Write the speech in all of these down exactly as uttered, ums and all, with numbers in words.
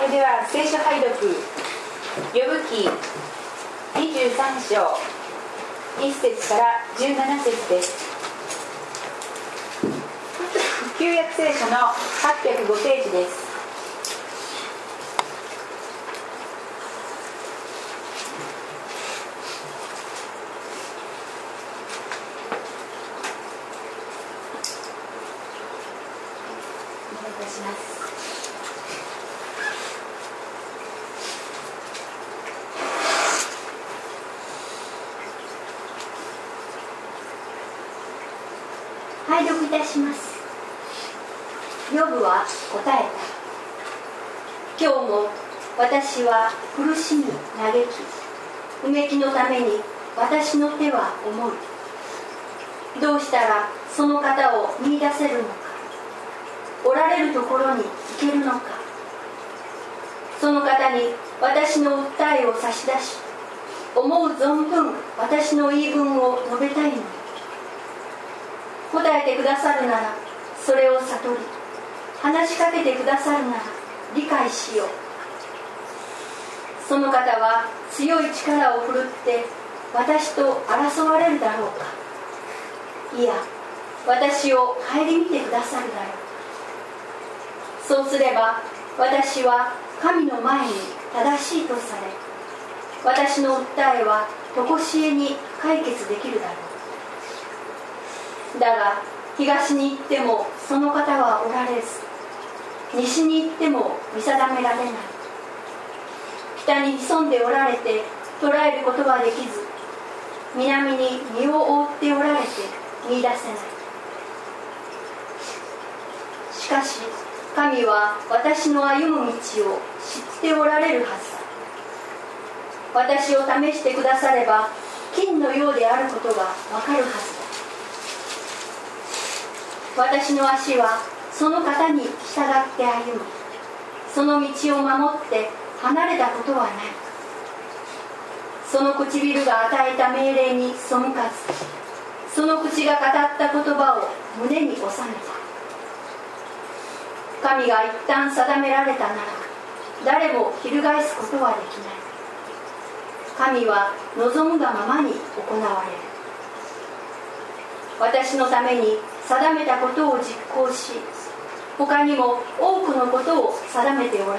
れでは聖書拝読、ヨブ記にじゅうさん章いっ節からじゅうなな節です。旧約聖書のはっぴゃくごページです。お願いいたします。 拝読いたします。ヨブは答えた。今日も私は苦しみ嘆き、うめきのために私の手は重い。どうしたらその方を見出せるのか、おられるところに行けるのか。その方に私の訴えを差し出し、思う存分私の言い分を述べたいのに。答えてくださるならそれを悟り、話しかけてくださるなら理解しよう。その方は強い力を振るって私と争われるだろうか。いや、私を顧みてくださるだろう。そうすれば私は神の前に正しいとされ、私の訴えは常しえに解決できるだろう。だが東に行ってもその方はおられず、西に行っても見定められない。北に潜んでおられて捉えることはできず、南に身を覆っておられて見出せない。しかし神は私の歩む道を知っておられるはずだ。私を試してくだされば金のようであることがわかるはずだ。私の足はその方に従って歩み、その道を守って離れたことはない。その唇が与えた命令に背かず、その口が語った言葉を胸に収めた。神が一旦定められたなら誰も翻すことはできない。神は望むがままに行われる。私のために定めたことを実行し、他にも多くのことを定めておられる。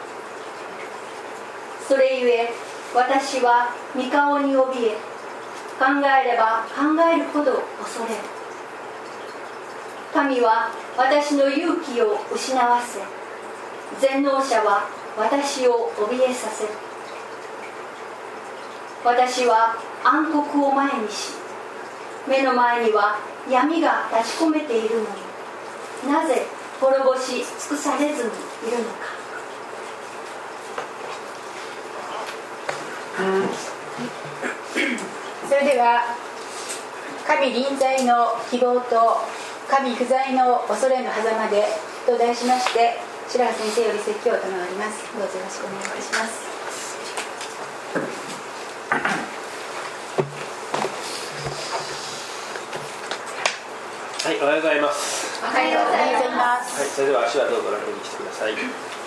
それゆえ私は御顔に怯え、考えれば考えるほど恐れる。神は私の勇気を失わせ、全能者は私を怯えさせる。私は暗黒を前にし、目の前には闇が立ち込めているのに、なぜ滅ぼし尽くされずにいるのか。 それでは神臨在の希望と神不在の恐れの狭間でと題しまして、白羽先生より説教を賜ります。どうぞよろしくお願いいたします。 はい、おはようございます。 おはようございます。 はい、それでは足はどうぞ楽にしてください。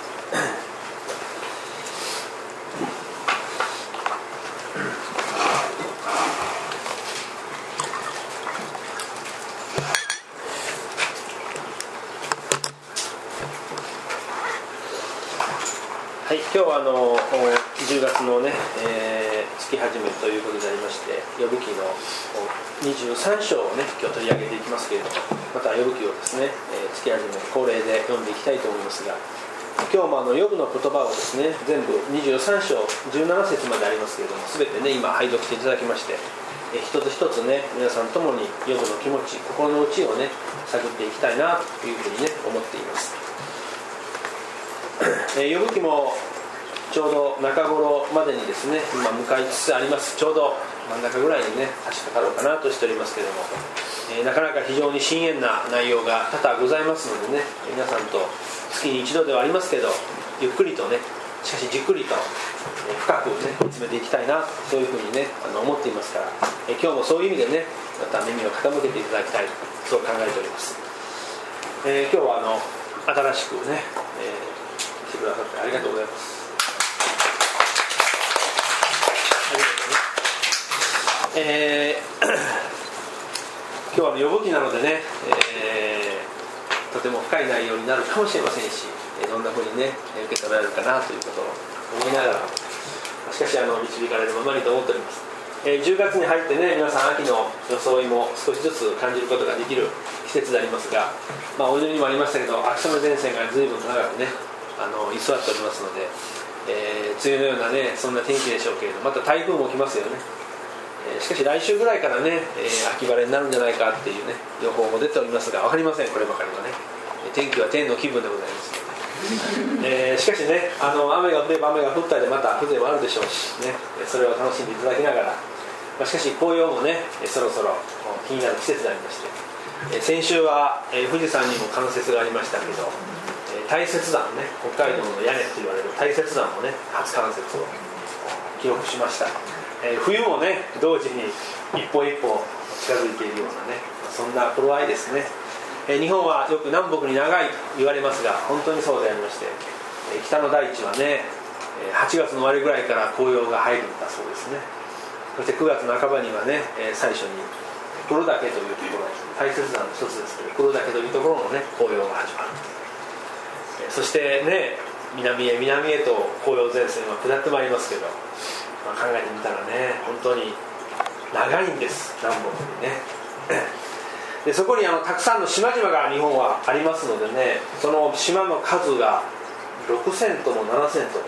はい、今日はあのじゅうがつのね、えー、月始めということでありまして、ヨブ記のにじゅうさん章をね今日取り上げていきますけれども、またヨブ記をですね、えー、月始め恒例で読んでいきたいと思いますが、今日もあのヨブの言葉をですね全部にじゅうさん章じゅうなな節までありますけれども、全てね今拝読していただきまして、えー、一つ一つね皆さんともにヨブの気持ち、心の内をね探っていきたいなというふうにね思っています。えー、ヨブ記もちょうど中頃までにですね今向かいつつあります。ちょうど真ん中ぐらいにね差し掛かろうかなとしておりますけれども、えー、なかなか非常に深遠な内容が多々ございますのでね、皆さんと月に一度ではありますけどゆっくりとね、しかしじっくりと、えー、深くね見つめていきたいな、そういうふうにねあの思っていますから、えー、今日もそういう意味でねまた耳を傾けていただきたい、そう考えております。えー、今日はあの新しくね、えーしてくださってありがとうございます。えー、今日は呼ぶ記なのでね、えー、とても深い内容になるかもしれませんし、どんなふうにね受け止められるかなということを思いながら、しかしあの導かれるままにと思っております。えー、じゅうがつに入ってね、皆さん秋の装いも少しずつ感じることができる季節でありますが、まあ、お祈りにもありましたけど、秋雨前線が随分長くねあの居座っておりますので、えー、梅雨のようなねそんな天気でしょうけれど、また台風も来ますよね。えー、しかし来週ぐらいからね、えー、秋晴れになるんじゃないかっていうね予報も出ておりますが、分かりません、こればかりはね。天気は天の気分でございますので、えー、しかしねあの雨が降れば雨が降ったりでまた風情もあるでしょうしね、それを楽しんでいただきながら、まあ、しかし紅葉もねそろそろ気になる季節でありまして、えー、先週は、えー、富士山にも冠雪がありましたけど、えー、大雪山ね、北海道の屋根と言われる大雪山もね初冠雪を記録しました。えー、冬もね同時に一歩一歩近づいているようなね、そんな頃合いですね。えー、日本はよく南北に長いと言われますが、本当にそうでありまして、えー、北の大地はねはちがつの終わりぐらいから紅葉が入るんだそうですね。そしてくがつなかばにはね、えー、最初に黒岳というところ、大雪山の一つですけど黒岳というところのね紅葉が始まる。えー、そしてね南へ南へと紅葉前線は下ってまいりますけど、まあ、考えてみたらね本当に長いんです、南北にね。でそこにあのたくさんの島々が日本はありますのでね、その島の数がろくせんともななせんとも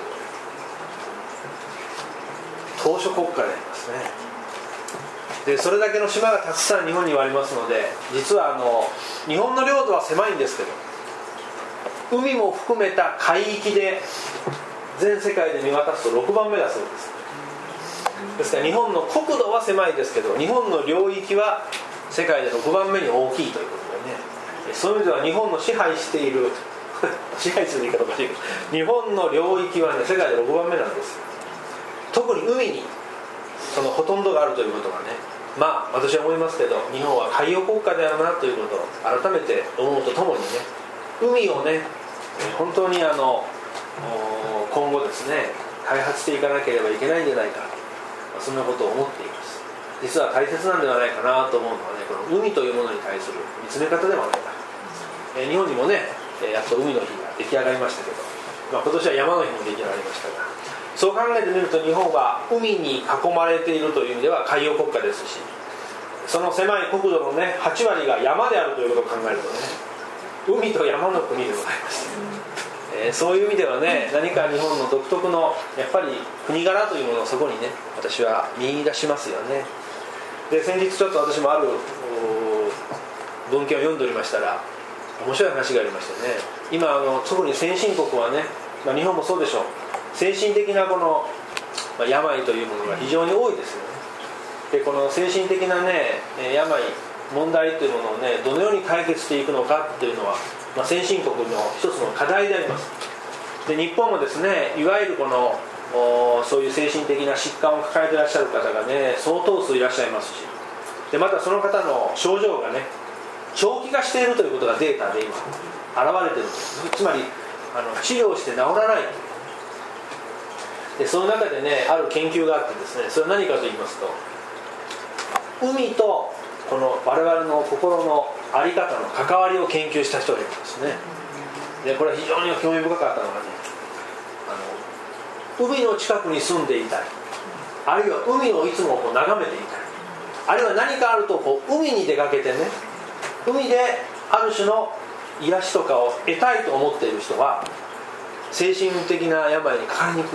島嶼国家でありますね。でそれだけの島がたくさん日本にはありますので、実はあの日本の領土は狭いんですけど、海も含めた海域で全世界で見渡すとろくばんめだそうです。ですから日本の国土は狭いですけど、日本の領域は世界でろくばんめに大きいということでね、そういう意味では日本の支配している支配する言い方おかしいけど、日本の領域はね世界でろくばんめなんですよ。特に海にそのほとんどがあるということがね、まあ私は思いますけど、日本は海洋国家であるなということを改めて思うとともにね、海をね本当にあの今後ですね開発していかなければいけないんじゃないか、そんなことを思っています。実は大切なんではないかなと思うのはね、この海というものに対する見つめ方ではないか、えー、日本にもねやっと海の日が出来上がりましたけど、まあ、今年は山の日も出来上がりましたが、そう考えてみると日本は海に囲まれているという意味では海洋国家ですし、その狭い国土のねはちわりが山であるということを考えるとね、海と山の国でございます。えー、そういう意味ではね、何か日本の独特のやっぱり国柄というものをそこにね私は見出しますよね。で先日ちょっと私もある文献を読んでおりましたら面白い話がありましてね、今あの特に先進国はね、まあ、日本もそうでしょう、精神的なこの、まあ、病というものが非常に多いですよね。でこの精神的なね病問題というものをねどのように解決していくのかっていうのは、まあ、先進国の一つの課題であります。で日本もですね、いわゆるこのそういう精神的な疾患を抱えていらっしゃる方がね相当数いらっしゃいますし、でまたその方の症状がね長期化しているということがデータで今現れているんです。つまりあの治療して治らない。でその中でねある研究があってですね、それは何かと言いますと、海とこの我々の心の在り方の関わりを研究した人がいるんですね。でこれは非常に興味深かったのがね、あの海の近くに住んでいたり、あるいは海をいつもこう眺めていたり、あるいは何かあるとこう海に出かけてね、海である種の癒しとかを得たいと思っている人は精神的な病にかかりにくい、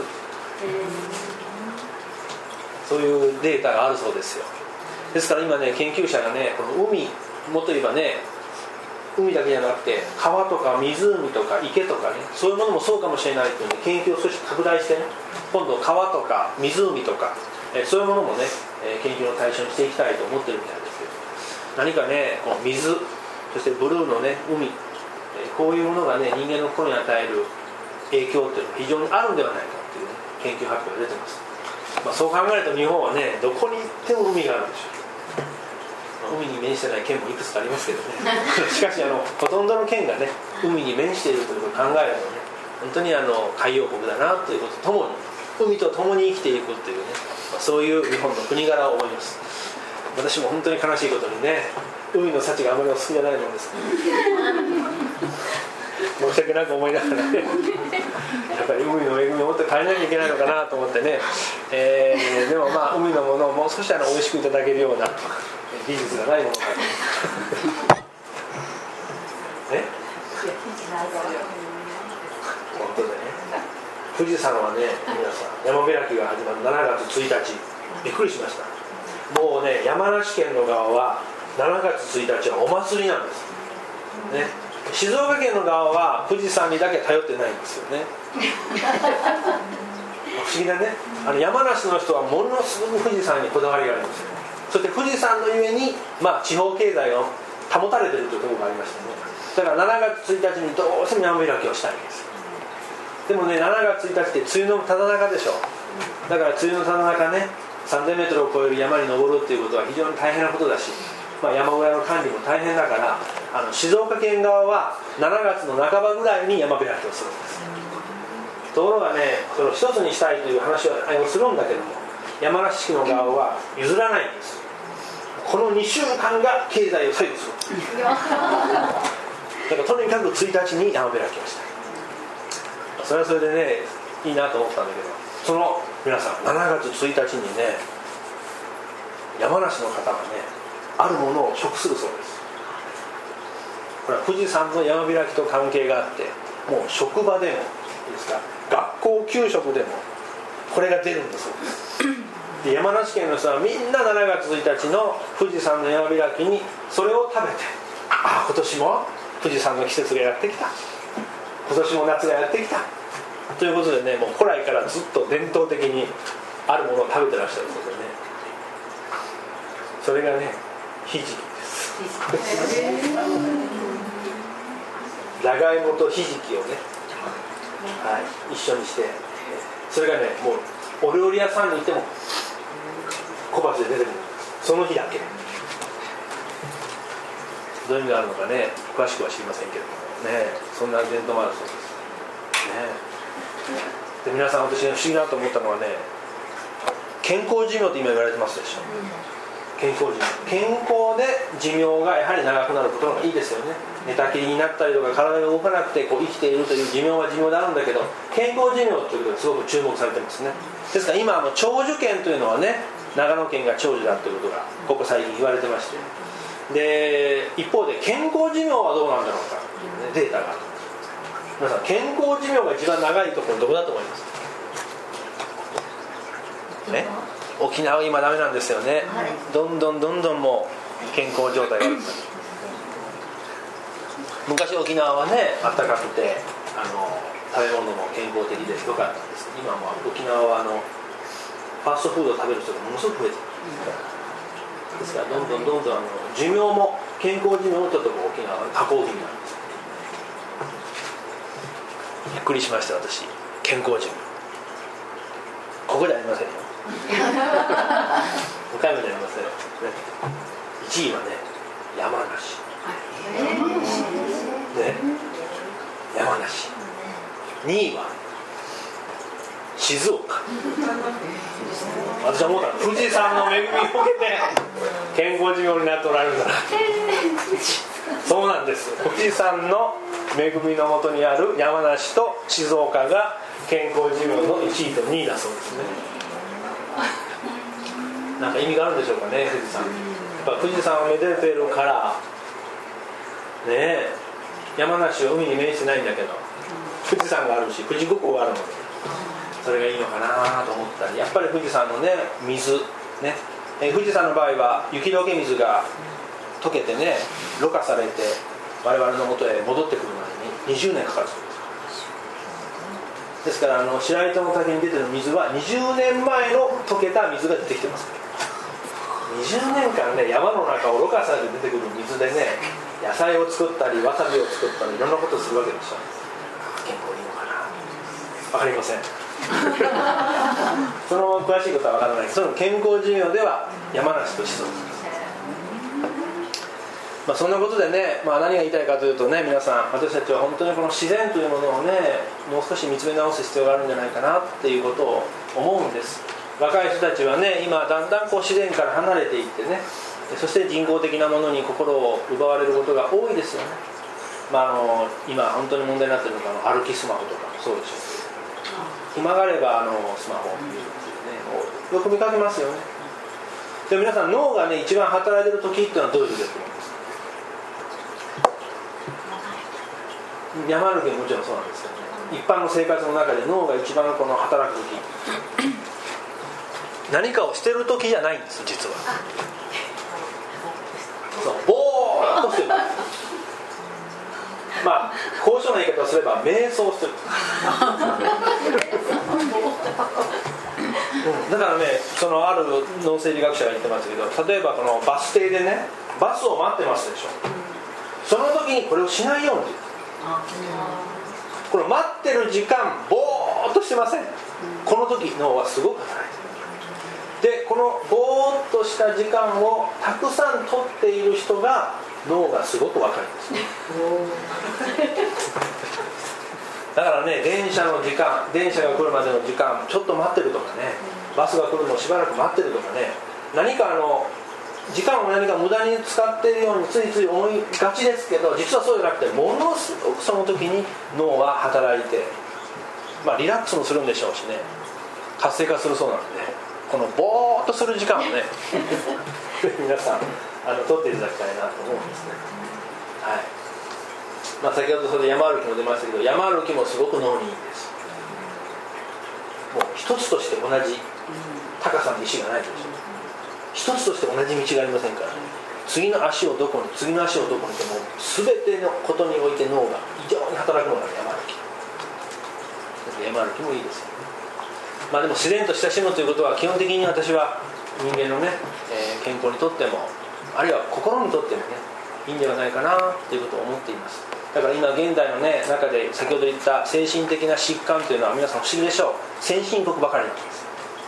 そういうデータがあるそうですよ。ですから今ね研究者がねこの海もっと言えばね、海だけじゃなくて川とか湖とか池とかね、そういうものもそうかもしれないというので研究を少し拡大してね、今度川とか湖とか、えー、そういうものもね、えー、研究の対象にしていきたいと思ってるみたいですけど、何かねこの水、そしてブルーのね海、えー、こういうものがね人間の心に与える影響というのが非常にあるんではないかという、ね、研究発表が出てます。まあ、そう考えると日本はねどこに行っても海があるでしょう。海に面してない県もいくつかありますけどねしかしあのほとんどの県がね海に面しているということを考えるとね、 本当にあの海洋国だなということとともに、海と共に生きていくというね、そういう日本の国柄を思います。私も本当に悲しいことにね、海の幸があまりお好きじゃないものです申し訳なく思いながらね、やっぱり海の恵みをもっと変えなきゃいけないのかなと思ってね、えー、でもまあ海のものをもう少しあの美味しくいただけるような技術がないものかえ本当でね、富士山はね、皆さん山開きが始まるしちがつついたち、びっくりしました。もうね、山梨県の側はしちがつついたちはお祭りなんです、ね、静岡県の側は富士山にだけ頼ってないんですよね不思議だね。あの山梨の人はものすごく富士山にこだわりがあるんですよ。そして富士山のゆえに、まあ、地方経済が保たれているというところがありましてね、だからしちがつついたちにどうしても山開きをしたいんです。でもね、しちがつついたちって梅雨のただ中でしょ。だから梅雨のただ中ね、さんぜんメートルを超える山に登るっていうことは非常に大変なことだし、まあ、山小屋の管理も大変だから、あの静岡県側はしちがつの半ばぐらいに山開きをするんです。ところがね、それを一つにしたいという話をするんだけども、山梨市の側は譲らないんです。このにしゅうかんが経済を左右するだからとにかくついたちに山開きをしたい。それはそれでね、いいなと思ったんだけど、その皆さんしちがつついたちにね、山梨の方がね、あるものを食するそうです。これは富士山の山開きと関係があって、もう職場でもですか、学校給食でもこれが出るんだそうです。で、山梨県の人はみんなしちがつついたちの富士山の山開きにそれを食べて、ああ今年も富士山の季節がやってきた、今年も夏がやってきたということでね、もう古来からずっと伝統的にあるものを食べてらっしゃるそうでね、それがね、ひじきです。じゃがいもとひじきをね、はい、一緒にして、それがね、もうお料理屋さんに行っても小鉢で出てくるんです。その日だけ。どういう意味があるのかね、詳しくは知りませんけれどもね、そんな伝統もあるそうですね。で、皆さん、私が不思議だと思ったのはね、健康寿命って今言われてますでしょ。健康寿命、健康で寿命がやはり長くなることの方がいいですよね。寝たきりになったりとか体が動かなくてこう生きているという寿命は寿命であるんだけど、健康寿命ということがすごく注目されてますね。ですから今あの長寿県というのはね、長野県が長寿だということがここ最近言われてまして、で一方で健康寿命はどうなんだろうかという、ね、データがある。皆さん、健康寿命が一番長いところどこだと思いますね。沖縄は今ダメなんですよね、はい、どんどんどんどんもう健康状態が悪くなる。昔沖縄はね、あったかくてあの食べ物も健康的で良かったんですけど、今も沖縄はあのファーストフードを食べる人がものすごく増えてる。ですからどんどんどんどんあの寿命も健康寿命もちょっと沖縄は下降気味なんです。びっくりしました。私、健康寿命ここじゃありませんよ岡山じゃありませんよ、ね、いちいはね、山梨、ね、山梨、にいは静岡。私は思ったら富士山の恵みを受けて健康寿命になっておられるんだなそうなんです。富士山の恵みのもとにある山梨と静岡が健康寿命のいちいとにいだそうですね。なんか意味があるんでしょうかね、富士山。やっぱ富士山をめでてるからねえ、山梨は海に面してないんだけど富士山があるし富士五湖があるので、それがいいのかなと思ったり、やっぱり富士山のね、水ね、え富士山の場合は雪解け水が溶けてね、ろ過されて我々の元へ戻ってくるまでににじゅうねんかかるそうです。ですからあの白糸の滝に出てる水はにじゅうねんまえの溶けた水が出てきてます。にじゅうねんかんね、山の中をろ過されて出てくる水でね、野菜を作ったりわさびを作ったりいろんなことをするわけでしょ。健康いいのかな、分かりませんその詳しいことは分からないけど、その健康寿命では山梨と静岡です。 まあ、そんなことでね、まあ、何が言いたいかというとね、皆さん、私たちは本当にこの自然というものをね、もう少し見つめ直す必要があるんじゃないかなっていうことを思うんです。若い人たちはね、今だんだんこう自然から離れていってね、そして人工的なものに心を奪われることが多いですよね。まあ、あの今本当に問題になっているのがあの歩きスマホとかもそうでしょう。暇があればあのスマホを見るっていうね、よく見かけますよね。で皆さん、脳がね一番働いている時っていうのはどういう時だと思いますか？山歩きももちろんそうなんですけどね、一般の生活の中で脳が一番この働く時、何かをしてる時じゃないんです、実は。そう、ぼーっとしてる。まあ高尚な言い方をすれば瞑想してる。うん、だからね、そのある脳生理学者が言ってましたけど、例えばこのバス停でね、バスを待ってますでしょ。その時にこれをしないように、この待ってる時間ぼーっとしてません。この時脳はすごく働いてる。でこのぼーっとした時間をたくさん取っている人が脳がすごく若いんですね。だからね、電車の時間、電車が来るまでの時間ちょっと待ってるとかね、バスが来るのをしばらく待ってるとかね、何かあの時間を何か無駄に使っているようについつい思いがちですけど、実はそうじゃなくて、ものすごくその時に脳は働いて、まあリラックスもするんでしょうしね、活性化するそうなので、このぼーっとする時間をね皆さんあの取っていただきたいなと思うんですね。はい。まあ、先ほどそれで山歩きも出ましたけど、山歩きもすごく脳にいいんです。もう一つとして同じ高さの石がないでしょ。一つとして同じ道がありませんから、ね、次の足をどこに次の足をどこにとも全てのことにおいて脳が非常に働くのが山歩き。山歩きもいいですよね。まあ、でも自然と親しむということは基本的に私は人間のね、えー、健康にとっても、あるいは心にとってもね、いいんではないかなということを思っています。だから今現代の、ね、中で先ほど言った精神的な疾患というのは皆さん不思議でしょう。先進国ばかりなんです。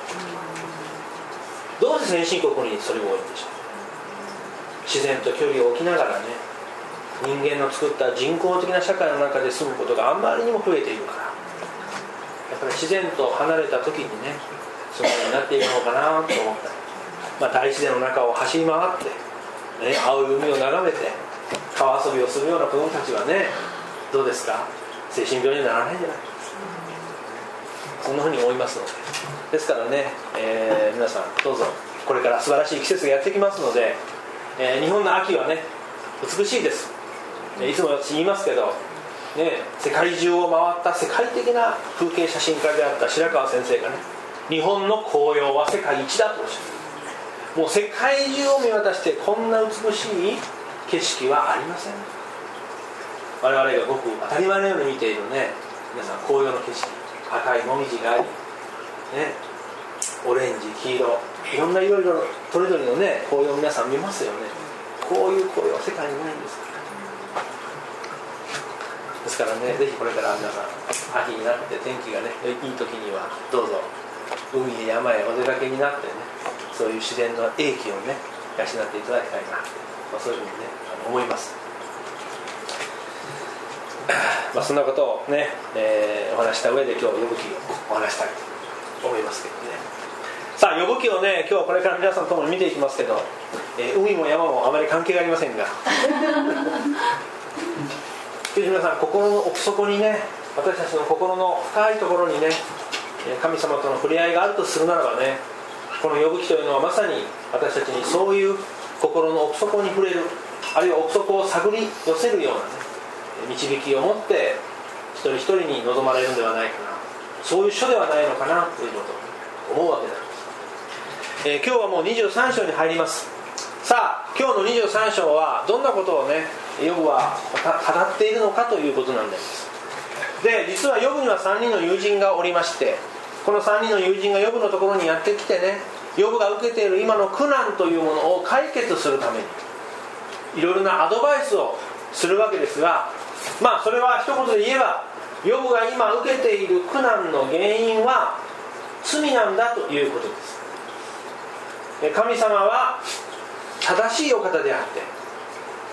どうして先進国にそれが多いんでしょう。自然と距離を置きながらね、人間の作った人工的な社会の中で住むことがあんまりにも増えているから、やっぱり自然と離れた時にね、そういう風になっていくのかなと思ったり、まあ、大自然の中を走り回って、ね、青い海を眺めて川遊びをするような子供たちはね、どうですか、精神病にならないんじゃないですか。そんなふうに思いますので、ですからね、えー、皆さんどうぞ、これから素晴らしい季節がやってきますので、えー、日本の秋はね美しいです。いつも私言いますけど、ね、世界中を回った世界的な風景写真家であった白川先生がね、日本の紅葉は世界一だとおっしゃる。もう世界中を見渡してこんな美しい景色はありません。我々がごく当たり前のように見ているね、皆さん紅葉の景色、赤いもみじがあり、ね、オレンジ、黄色、いろんないろいろそれぞれのね紅葉を皆さん見ますよね。こういう紅葉は世界にないんですから。ですからね、ぜひこれから皆さん秋になって天気がねいい時にはどうぞ海へ山へお出かけになってね、そういう自然の英気をね養っていただきたいな、まあ、そういうふうにね思います。まあそんなことをね、えー、お話した上で今日呼ぶ気をお話したいと思いますけどね。さあ呼ぶ気をね、今日これから皆さんともに見ていきますけど、えー、海も山もあまり関係がありませんが皆さん心の奥底にね、私たちの心の深いところにね、神様との触れ合いがあるとするならばね、この呼ぶ記というのはまさに私たちにそういう心の奥底に触れる、あるいは奥底を探り寄せるようなね導きを持って一人一人に望まれるんではないかな、そういう書ではないのかなということを思うわけなんです。えー、今日はもうにじゅうさん章に入ります。さあ今日のにじゅうさん章はどんなことをねヨブは語っているのかということなんです。で実はヨブにはさんにんの友人がおりまして、このさんにんの友人がヨブのところにやってきてね、ヨブが受けている今の苦難というものを解決するためにいろいろなアドバイスをするわけですが、まあそれは一言で言えば、ヨブが今受けている苦難の原因は罪なんだということです。神様は正しいお方であって、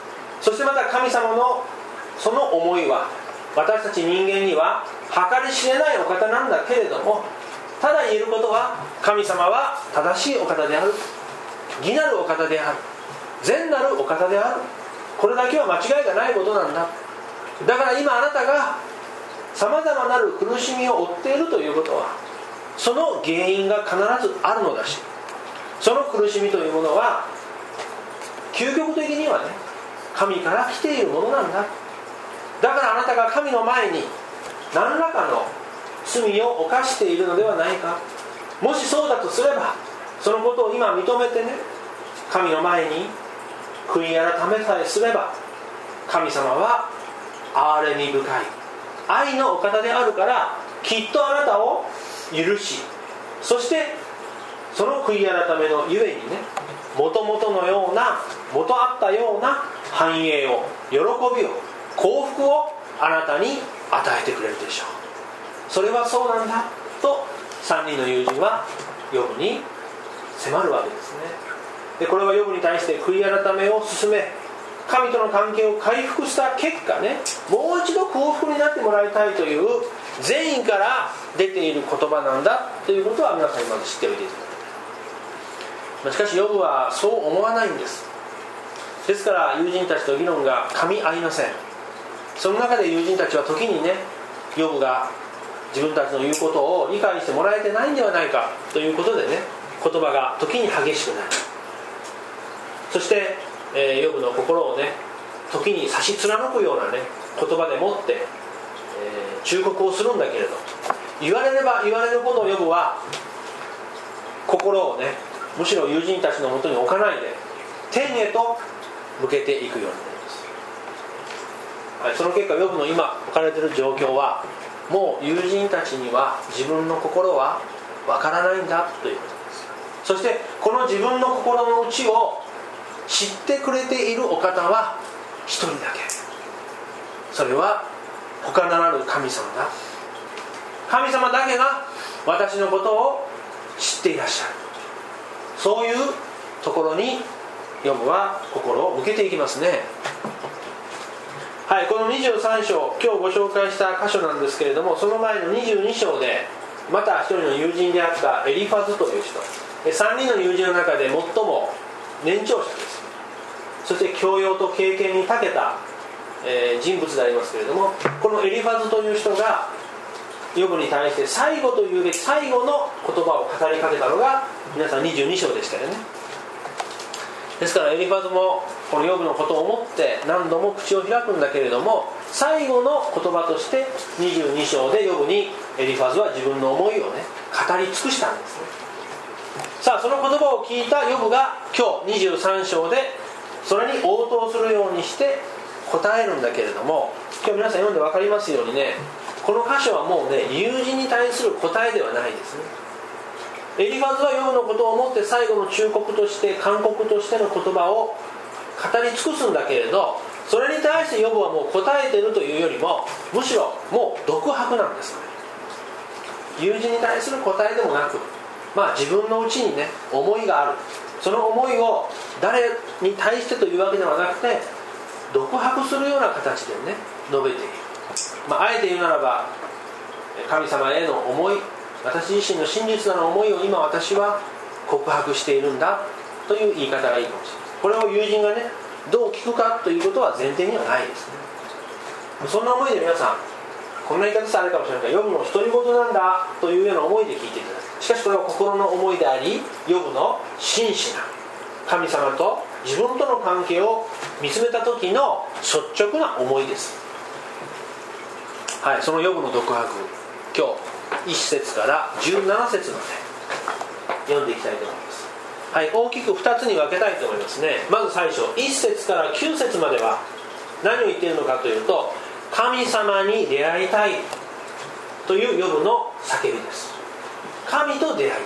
そしてまた神様のその思いは私たち人間には計り知れないお方なんだけれども、ただ言えることは神様は正しいお方である、義なるお方である、善なるお方である、これだけは間違いがないことなんだ。だから今あなたがさまざまなる苦しみを負っているということはその原因が必ずあるのだし、その苦しみというものは究極的にはね、神から来ているものなんだ。だからあなたが神の前に何らかの罪を犯しているのではないか。もしそうだとすれば、そのことを今認めてね、神の前に悔い改めさえすれば、神様は憐れみ深い愛のお方であるから、きっとあなたを許し、そしてその悔い改めのゆえにね、元々のような元あったような繁栄を、喜びを、幸福をあなたに与えてくれるでしょう。それはそうなんだとさんにんの友人はヨブに迫るわけですね。でこれはヨブに対して悔い改めを進め、神との関係を回復した結果ね、もう一度幸福になってもらいたいという善意から出ている言葉なんだということは皆さんにまず知っておいていただきたい。しかしヨブはそう思わないんです。ですから友人たちと議論が噛み合いません。その中で友人たちは時にね、ヨブが自分たちの言うことを理解してもらえてないんではないかということでね、言葉が時に激しくなる。そして、えー、ヨブの心をね、時に差し貫くようなね言葉でもって、えー、忠告をするんだけれど、言われれば言われるほどヨブは心をね、むしろ友人たちのもとに置かないで天へと向けていくようになります。はい、その結果ヨブの今置かれている状況は、もう友人たちには自分の心はわからないんだということです。そしてこの自分の心の内を知ってくれているお方は一人だけ、それは他ならぬ神様だ。神様だけが私のことを知っていらっしゃる。そういうところにヨブは心を向けていきますね。はい、このにじゅうさん章、今日ご紹介した箇所なんですけれども、その前のにじゅうに章でまた一人の友人であったエリファズという人、さんにんの友人の中で最も年長者です。そして教養と経験に長けた、えー、人物でありますけれども、このエリファズという人がヨブに対して最後というべき最後の言葉を語りかけたのが皆さんにじゅうに章でしたよね。ですからエリファズもこのヨブのことを思って何度も口を開くんだけれども、最後の言葉としてにじゅうに章でヨブにエリファズは自分の思いをね語り尽くしたんですね。さあその言葉を聞いたヨブが今日にじゅうさん章でそれに応答するようにして答えるんだけれども、今日皆さん読んで分かりますようにね、この箇所はもうね友人に対する答えではないですね。エリファズはヨブのことを思って最後の忠告として勧告としての言葉を語り尽くすんだけれど、それに対してヨブはもう答えているというよりも、むしろもう独白なんですね。友人に対する答えでもなく、まあ自分のうちにね思いがある、その思いを誰に対してというわけではなくて独白するような形でね述べている。まあ、あえて言うならば神様への思い、私自身の真実なる思いを今私は告白しているんだという言い方がいいかもしれない。これを友人がねどう聞くかということは前提にはないですね。そんな思いで皆さん、こんな言い方されるかもしれないけど、ヨブの独り言なんだというような思いで聞いていただく。しかしこれは心の思いであり、ヨブの真摯な神様と自分との関係を見つめた時の率直な思いです。はい、そのヨブの独白、今日いっ節からじゅうなな節まで読んでいきたいと思います。はい、大きくふたつに分けたいと思いますね。まず最初いっ節からきゅう節までは何を言っているのかというと、神様に出会いたいというヨブの叫びです。神と出会いたい。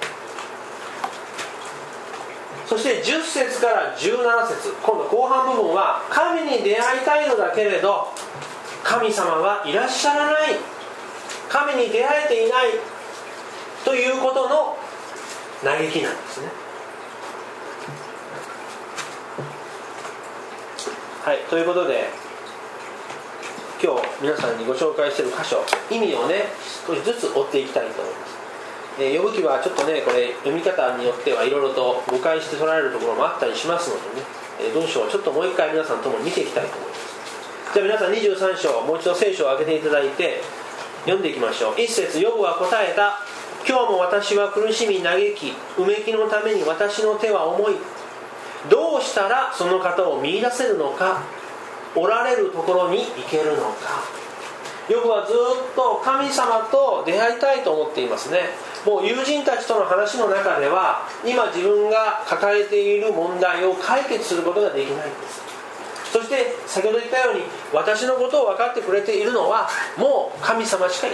そしてじゅっ節からじゅうなな節、今度後半部分は神に出会いたいのだけれど神様はいらっしゃらない、神に出会えていないということの嘆きなんですね。 はい、ということで今日皆さんにご紹介している箇所、意味をね少しずつ追っていきたいと思います。えー、呼ぶ記はちょっとねこれ読み方によってはいろいろと誤解して捉えるところもあったりしますのでね、えー、文章をちょっともう一回皆さんともに見ていきたいと思います。じゃあ皆さんにじゅうさん章、もう一度聖書を開けていただいて読んでいきましょう。一節、ヨブは答えた。今日も私は苦しみ嘆き、うめきのために私の手は重い。どうしたらその方を見出せるのか、おられるところに行けるのか。ヨブはずっと神様と出会いたいと思っていますね。もう友人たちとの話の中では今自分が抱えている問題を解決することができないんです。そして先ほど言ったように、私のことを分かってくれているのはもう神様しかいない。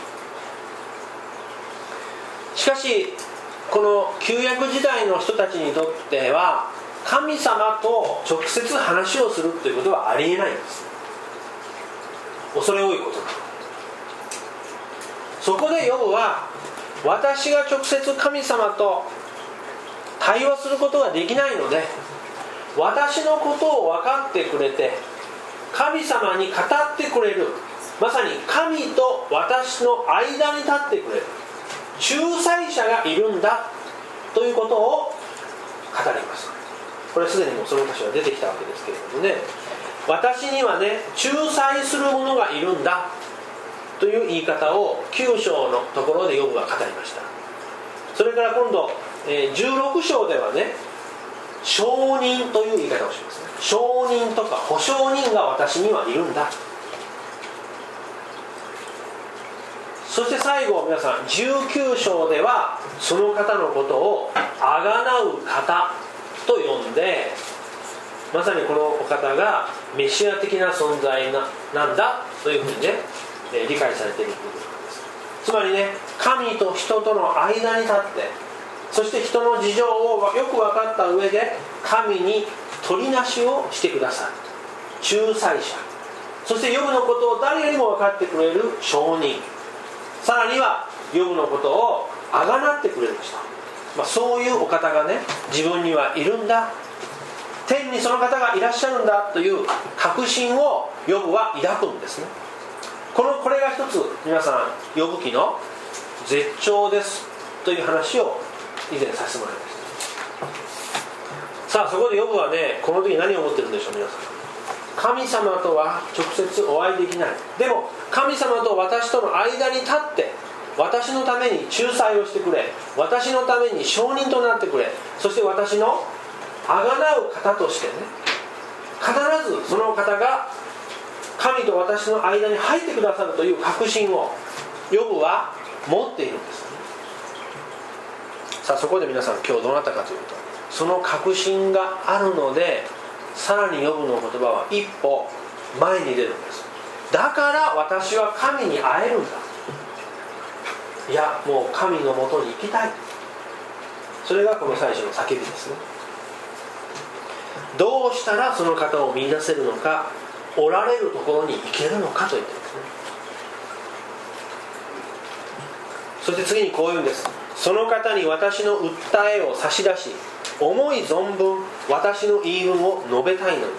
しかしこの旧約時代の人たちにとっては神様と直接話をするということはありえないんです。恐れ多いことだ。そこでヨブは、私が直接神様と対話することができないので、私のことを分かってくれて神様に語ってくれる、まさに神と私の間に立ってくれる仲裁者がいるんだということを語ります。これすでにもうその箇所が出てきたわけですけれどもね、私にはね仲裁する者がいるんだという言い方をきゅう章のところでヨブが語りました。それから今度、えー、じゅうろく章ではね、証人という言い方をしますね。証人とか保証人が私にはいるんだ。そして最後、皆さんじゅうきゅう章ではその方のことをあがなう方と呼んで、まさにこのお方がメシア的な存在 な, なんだというふうにね、えー、理解されているということなんです。つまりね、神と人との間に立って、そして人の事情をよく分かった上で神に取りなしをしてくださる仲裁者、そしてヨブのことを誰よりも分かってくれる証人、さらにはヨブのことをあがなってくれる人、まあ、そういうお方がね自分にはいるんだ、天にその方がいらっしゃるんだという確信をヨブは抱くんですね。このこれが一つ皆さんヨブ記の絶頂ですという話を以前させてもらいました。さあそこでヨブはね、この時何を思ってるんでしょう。皆さん、神様とは直接お会いできない、でも神様と私との間に立って私のために仲裁をしてくれ、私のために証人となってくれ、そして私のあがなう方としてね、必ずその方が神と私の間に入ってくださるという確信をヨブは持っているんです。さあそこで皆さん今日どうなったかというと、その確信があるのでさらにヨブの言葉は一歩前に出るんです。だから私は神に会えるんだ、いやもう神のもとに行きたい、それがこの最初の叫びですね。どうしたらその方を見出せるのか、おられるところに行けるのかと言ってるんですね。そして次にこう言うんです。その方に私の訴えを差し出し、思い存分私の言い分を述べたいのに、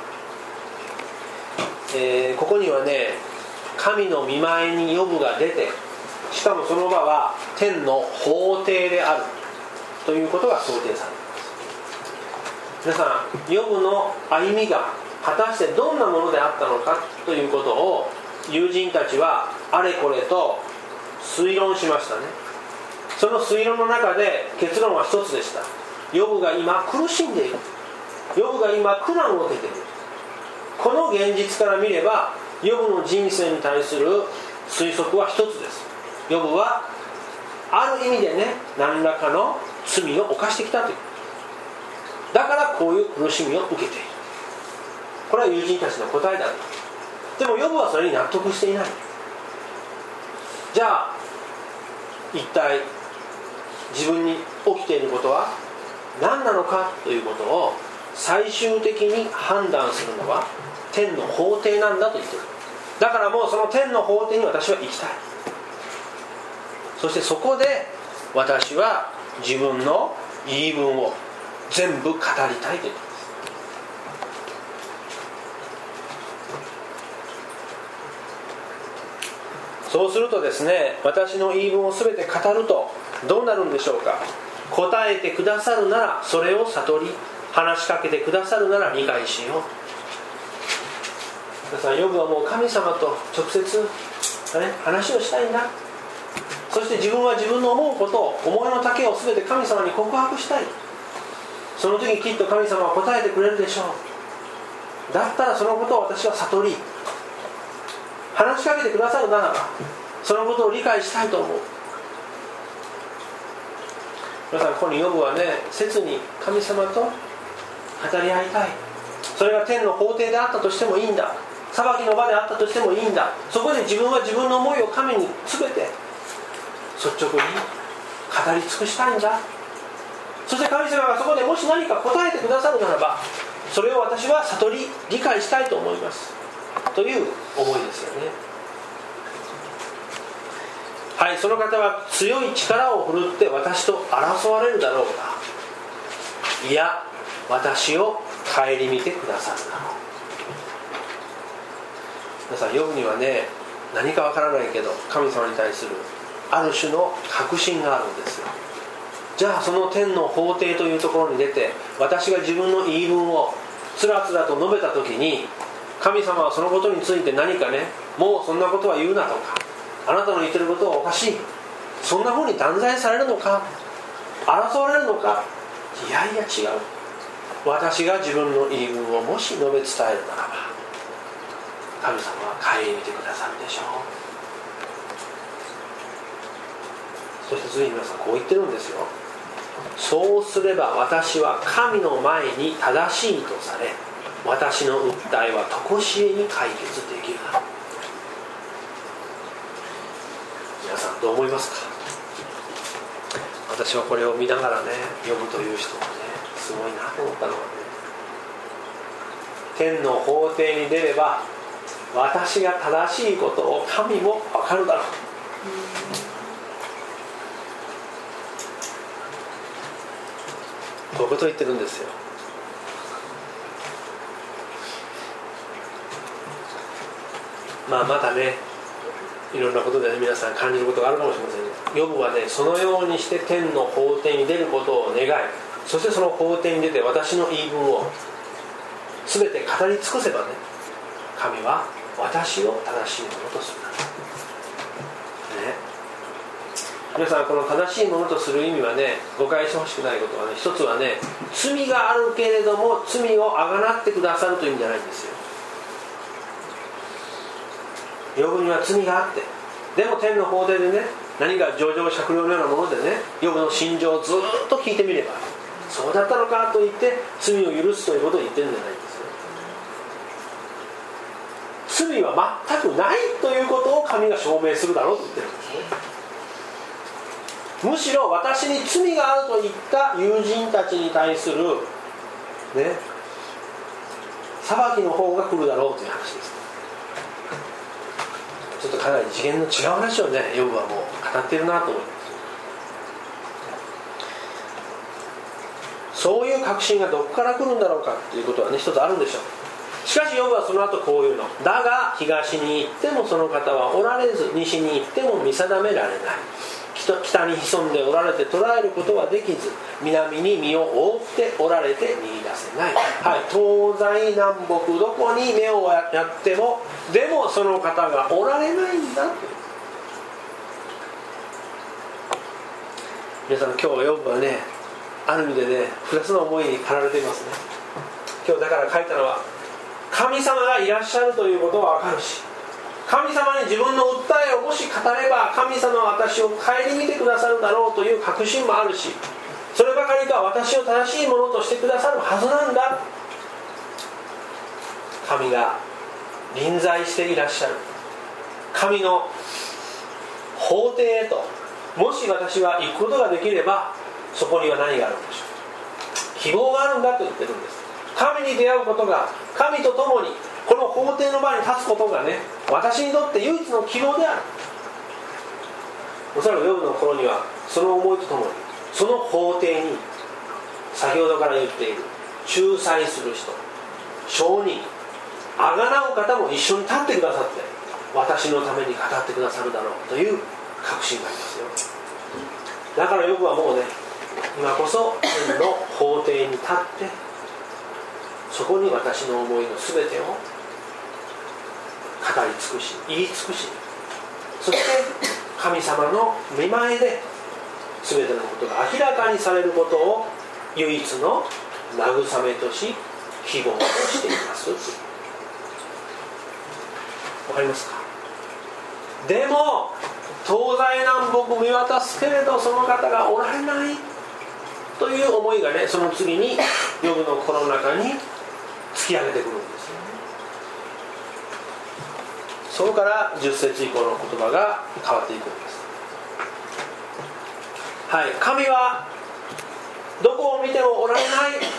えー、ここにはね、神の御前にヨブが出て、しかもその場は天の法廷であるということが想定されます。皆さん、ヨブの歩みが果たしてどんなものであったのかということを友人たちはあれこれと推論しましたね。その推論の中で結論は一つでした。ヨブが今苦しんでいる、ヨブが今苦難を受けている。この現実から見ればヨブの人生に対する推測は一つです。ヨブはある意味でね、何らかの罪を犯してきたという、だからこういう苦しみを受けている。これは友人たちの答えだと。でもヨブはそれに納得していない。じゃあ一体自分に起きていることは何なのかということを最終的に判断するのは天の法廷なんだと言っている。だからもうその天の法廷に私は行きたい。そしてそこで私は自分の言い分を全部語りたいと言っています。 そうするとですね、私の言い分を全て語るとどうなるんでしょうか。答えてくださるならそれを悟り、話しかけてくださるなら理解しよう。皆さん、ヨブはもう神様と直接、ね、話をしたいんだ。そして自分は自分の思うことを、思いの丈を全て神様に告白したい。その時きっと神様は答えてくれるでしょう。だったらそのことを私は悟り、話しかけてくださるならばそのことを理解したいと思う。皆さん、ここにヨブはね、切に神様と語り合いたい。それが天の法廷であったとしてもいいんだ。裁きの場であったとしてもいいんだ。そこで自分は自分の思いを神に全て率直に語り尽くしたいんだ。そして神様がそこでもし何か答えてくださるならばそれを私は悟り理解したいと思いますという思いですよね。はい、その方は強い力を振るって私と争われるだろうが、いや私を顧みてくださるだろう。皆さん、ヨブにはね、何かわからないけど神様に対するある種の確信があるんですよ。じゃあその天の法廷というところに出て私が自分の言い分をつらつらと述べた時に、神様はそのことについて何かね、もうそんなことは言うなとか、あなたの言ってることはおかしい、そんな風に断罪されるのか、争われるのか。いやいや違う。私が自分の言い分をもし述べ伝えるならば神様は顧みてくださるでしょう。そして次に皆さんこう言ってるんですよ。そうすれば私は神の前に正しいとされ、私の訴えは常しえに解決できるだろう。皆さんどう思いますか。私はこれを見ながらね、読むという人もね、すごいなと思ったのはね、天の法廷に出れば私が正しいことを神も分かるだろう。こういうことを言ってるんですよ。まあまだね、いろんなことで、ね、皆さん感じることがあるかもしれませんが、ヨブはね、そのようにして天の法廷に出ることを願い、そしてその法廷に出て私の言い分を全て語り尽くせばね、神は私を正しいものとする、ね、皆さん、この正しいものとする意味はね、誤解してほしくないことはね、一つはね、罪があるけれども罪をあがなってくださるという意味じゃないんですよ。ヨブには罪があって、でも天の法廷でね、何か情状酌量のようなものでね、ヨブの心情をずっと聞いてみれば、そうだったのかと言って罪を許すということを言ってるんじゃないんですよ。罪は全くないということを神が証明するだろうと言ってるんですね。むしろ私に罪があると言った友人たちに対するね、裁きの方が来るだろうという話です。ちょっとかなり次元の違う話をね、ヨブはもう語っているなと思います。そういう確信がどこから来るんだろうかということはね、一つあるんでしょう。しかしヨブはその後こういうの。だが東に行ってもその方はおられず、西に行っても見定められない。北に潜んでおられて捉えることはできず、南に身を覆っておられて見出せない、はい、東西南北どこに目をやってもでもその方がおられないんだと。皆さん、今日ヨブはね、ある意味でね、ふたつの思いに駆られていますね。今日だから書いたのは、神様がいらっしゃるということは分かるし、神様に自分の訴えをもし語れば神様は私を顧みてくださるだろうという確信もあるし、そればかりか私を正しいものとしてくださるはずなんだ。神が臨在していらっしゃる。神の法廷へともし私は行くことができれば、そこには何があるんでしょう。希望があるんだと言ってるんです。神に出会うことが、神と共にこの法廷の場に立つことがね、私にとって唯一の希望である。おそらくヨブの頃にはその思いとともに、その法廷に先ほどから言っている仲裁する人、証人、あがなう方も一緒に立ってくださって、 私のために語ってくださるだろうという確信がありますよ。だからヨブはもうね、今こそ天の法廷に立って、そこに私の思いの全てを語り尽くし、言い尽くし、そして神様の御前で全てのことが明らかにされることを唯一の慰めとし希望としています。わかりますか？でも東西南北見渡すけれどその方がおられないという思いがね、その次にヨブの心の中に突き上げてくるんですよね。そこからじゅっ節以降の言葉が変わっていくんです。はい、神はどこを見てもおられない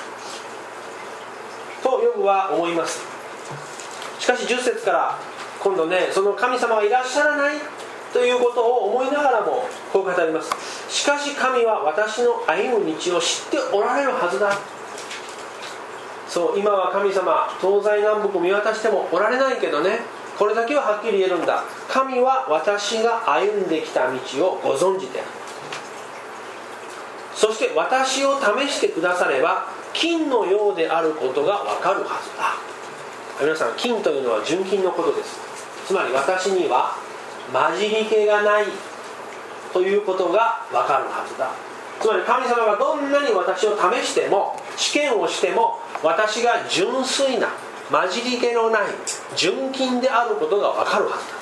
とヨブは思います。しかしじゅっ節から今度ね、その神様がいらっしゃらないということを思いながらもこう語ります。しかし神は私の歩む道を知っておられるはずだ。そう、今は神様東西南北見渡してもおられないけどね、これだけははっきり言えるんだ。神は私が歩んできた道をご存知である。そして私を試してくだされば金のようであることがわかるはずだ。皆さん、金というのは純金のことです。つまり私には混じり気がないということがわかるはずだ。つまり神様がどんなに私を試しても試験をしても私が純粋な混じり気のない純金であることがわかるはずだ。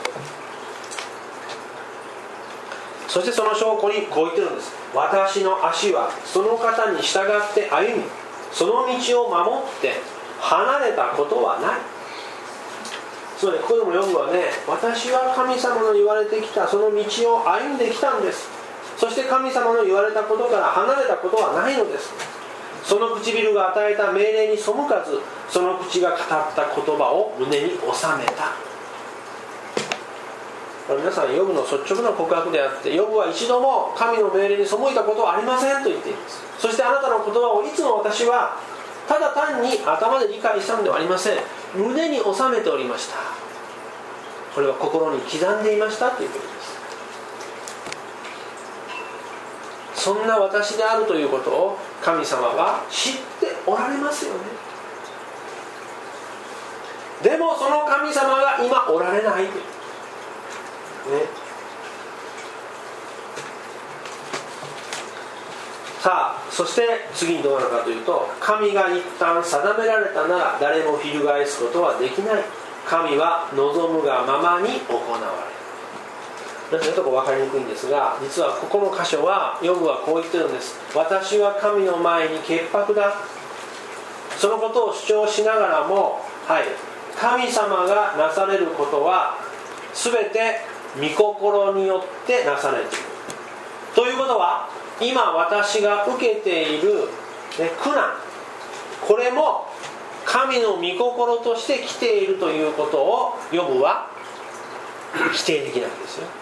そしてその証拠にこう言ってるんです。私の足はその方に従って歩み、その道を守って離れたことはない。つまりここでもヨブはね、私は神様の言われてきたその道を歩んできたんです。そして神様の言われたことから離れたことはないのです。その唇が与えた命令に背かず、その口が語った言葉を胸に収めた。皆さん、ヨブの率直な告白であって、ヨブは一度も神の命令に背いたことはありませんと言っています。そしてあなたの言葉をいつも私はただ単に頭で理解したのではありません。胸に収めておりました。これは心に刻んでいましたということです。そんな私であるということを神様は知っておられますよね。でもその神様が今おられない、ね、さあ、そして次にどうなのかというと、神が一旦定められたなら誰も翻すことはできない。神は望むがままに行われる。ちょっと分かりにくいんですが、実はここの箇所はヨブはこう言ってるんです。私は神の前に潔白だ。そのことを主張しながらも、はい、神様がなされることは全て御心によってなされているということは、今私が受けている、ね、苦難、これも神の御心として来ているということをヨブは否定できないんですよ。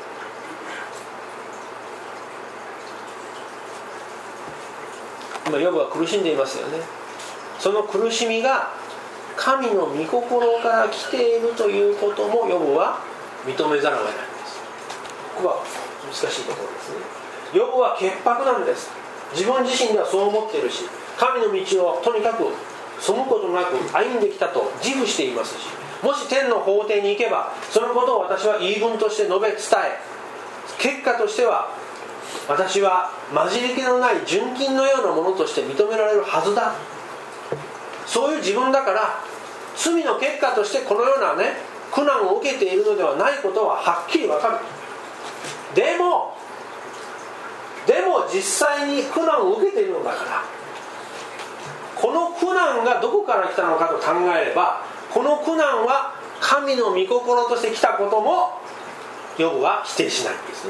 今ヨブは苦しんでいますよね。その苦しみが神の御心から来ているということもヨブは認めざるを得ないんです。ここは難しいところですね。ヨブは潔白なんです。自分自身ではそう思っているし、神の道をとにかく背くことなく歩んできたと自負していますし、もし天の法廷に行けばそのことを私は言い分として述べ伝え、結果としては私は混じり気のない純金のようなものとして認められるはずだ。そういう自分だから罪の結果としてこのようなね苦難を受けているのではないことははっきりわかる。でもでも実際に苦難を受けているのだから、この苦難がどこから来たのかと考えれば、この苦難は神の御心として来たこともヨブは否定しないんですね。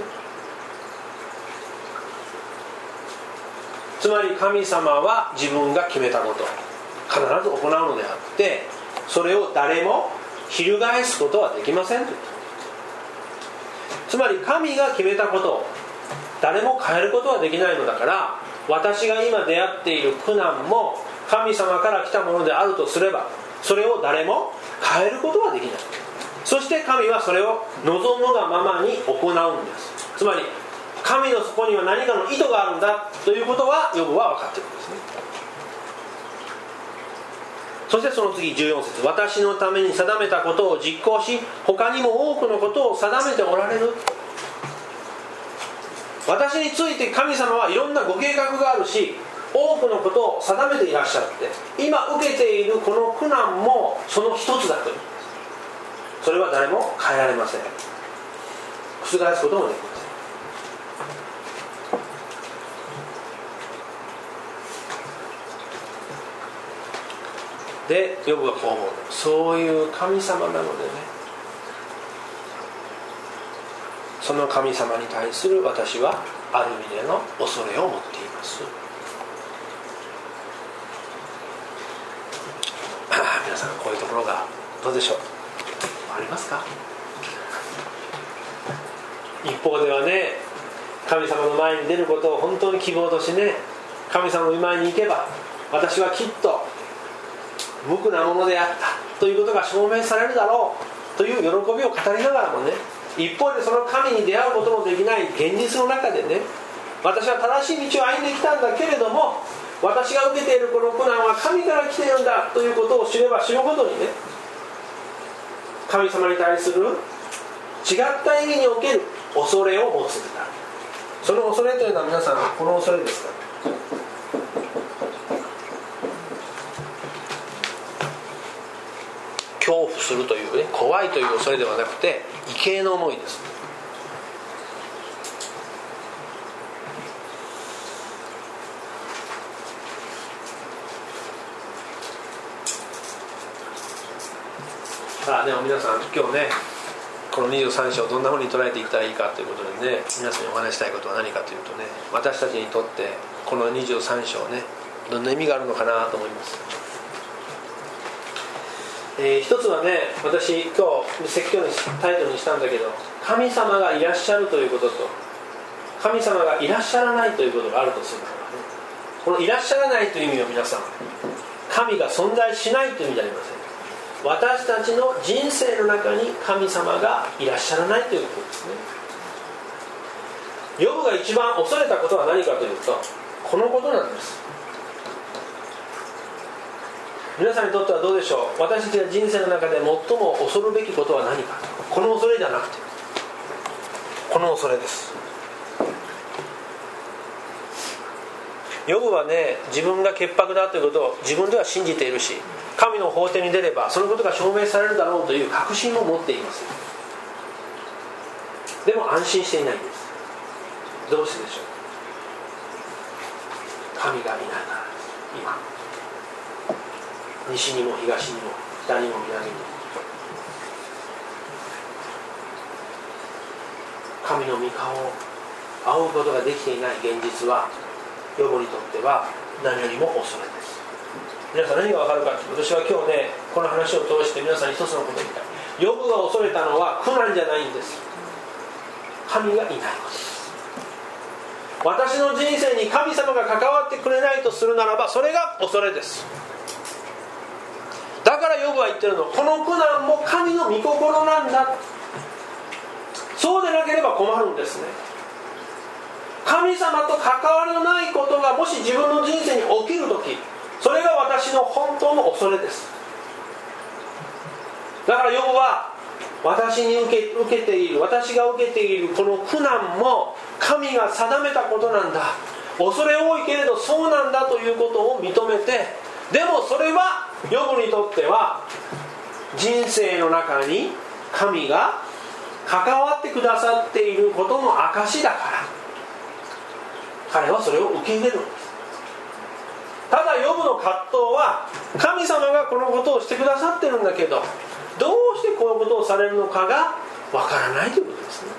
つまり神様は自分が決めたこと必ず行うのであって、それを誰も翻すことはできませんと。つまり神が決めたことを誰も変えることはできないのだから、私が今出会っている苦難も神様から来たものであるとすれば、それを誰も変えることはできない。 そして神はそれを望むがままに行うんです。つまり神のそこには何かの意図があるんだということはヨブは分かっているんですね。そしてその次じゅうよん節、私のために定めたことを実行し、他にも多くのことを定めておられる。私について神様はいろんなご計画があるし、多くのことを定めていらっしゃって、今受けているこの苦難もその一つだという。それは誰も変えられません。覆すこともできません。で、ヨブはこう思う。そういう神様なのでね、その神様に対する私はある意味での恐れを持っています。皆さんこういうところがどうでしょう、ありますか？一方ではね、神様の前に出ることを本当に希望としてね、神様の前に行けば私はきっと無垢なものであったということが証明されるだろうという喜びを語りながらもね、一方でその神に出会うこともできない現実の中でね、私は正しい道を歩んできたんだけれども、私が受けているこの苦難は神から来ているんだということを知れば知るほどにね、神様に対する違った意味における恐れを持つんだ。その恐れというのは皆さんこの恐れですか？恐怖するというね、怖いという恐れではなくて畏敬の思いです。さあでも皆さん今日ね、このにじゅうさん章をどんなふうに捉えていったらいいかということでね、皆さんにお話したいことは何かというとね、私たちにとってこのにじゅうさん章ね、どんな意味があるのかなと思います。えー、一つはね、私今日説教にタイトルにしたんだけど、神様がいらっしゃるということと神様がいらっしゃらないということがあるとするならばね、このいらっしゃらないという意味は皆さん、神が存在しないという意味じゃありません。私たちの人生の中に神様がいらっしゃらないということですね。ヨブが一番恐れたことは何かというと、このことなんです。皆さんにとってはどうでしょう。私たちが人生の中で最も恐るべきことは何か。この恐れじゃなくて、この恐れです。ヨブはね、自分が潔白だということを自分では信じているし、神の法廷に出ればそのことが証明されるだろうという確信を持っています。でも安心していないんです。どうしてでしょう。神がいないからです。今西にも東にも北にも南にも神の御顔を仰ぐことができていない現実は、ヨブにとっては何よりも恐れです。皆さん何が分かるかというと、私は今日ね、この話を通して皆さんに一つのことを言いたい。ヨブが恐れたのは苦難じゃないんです。神がいないことです。私の人生に神様が関わってくれないとするならば、それが恐れです。だからヨブは言ってるの、この苦難も神の御心なんだ。そうでなければ困るんですね。神様と関わりのないことがもし自分の人生に起きるとき、それが私の本当の恐れです。だからヨブは、私に受け、受けている私が受けているこの苦難も神が定めたことなんだ、恐れ多いけれどそうなんだということを認めて、でもそれはヨブにとっては人生の中に神が関わってくださっていることの証だから、彼はそれを受け入れるんです。ただヨブの葛藤は、神様がこのことをしてくださってるんだけど、どうしてこういうことをされるのかがわからないということですね。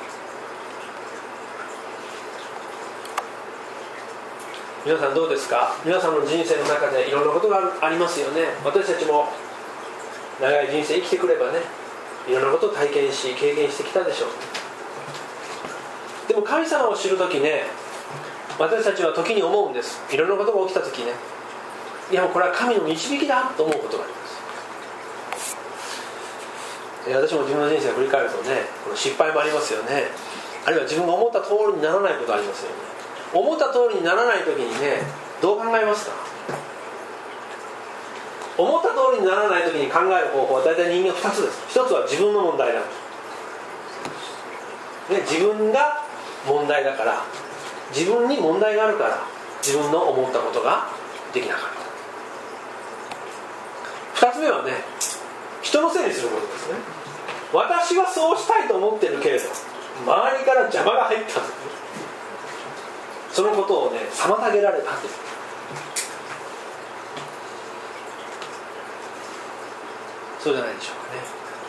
皆さんどうですか。皆さんの人生の中でいろんなことがありますよね。私たちも長い人生生きてくればね、いろんなことを体験し経験してきたでしょう。でも神様を知るときね、私たちは時に思うんです。いろんなことが起きたときね、いやもうこれは神の導きだと思うことがあります。 私も自分の人生を振り返るとね、この失敗もありますよね。あるいは自分が思った通りにならないことありますよね。思った通りにならない時にね、どう考えますか？思った通りにならない時に考える方法は大体人間ふたつです。ひとつは自分の問題だと、ね、自分が問題だから、自分に問題があるから自分の思ったことができなかった。ふたつめはね、人のせいにすることですね。私はそうしたいと思ってるけれど周りから邪魔が入ったと、そのことをね妨げられたという。そうじゃないでしょうかね。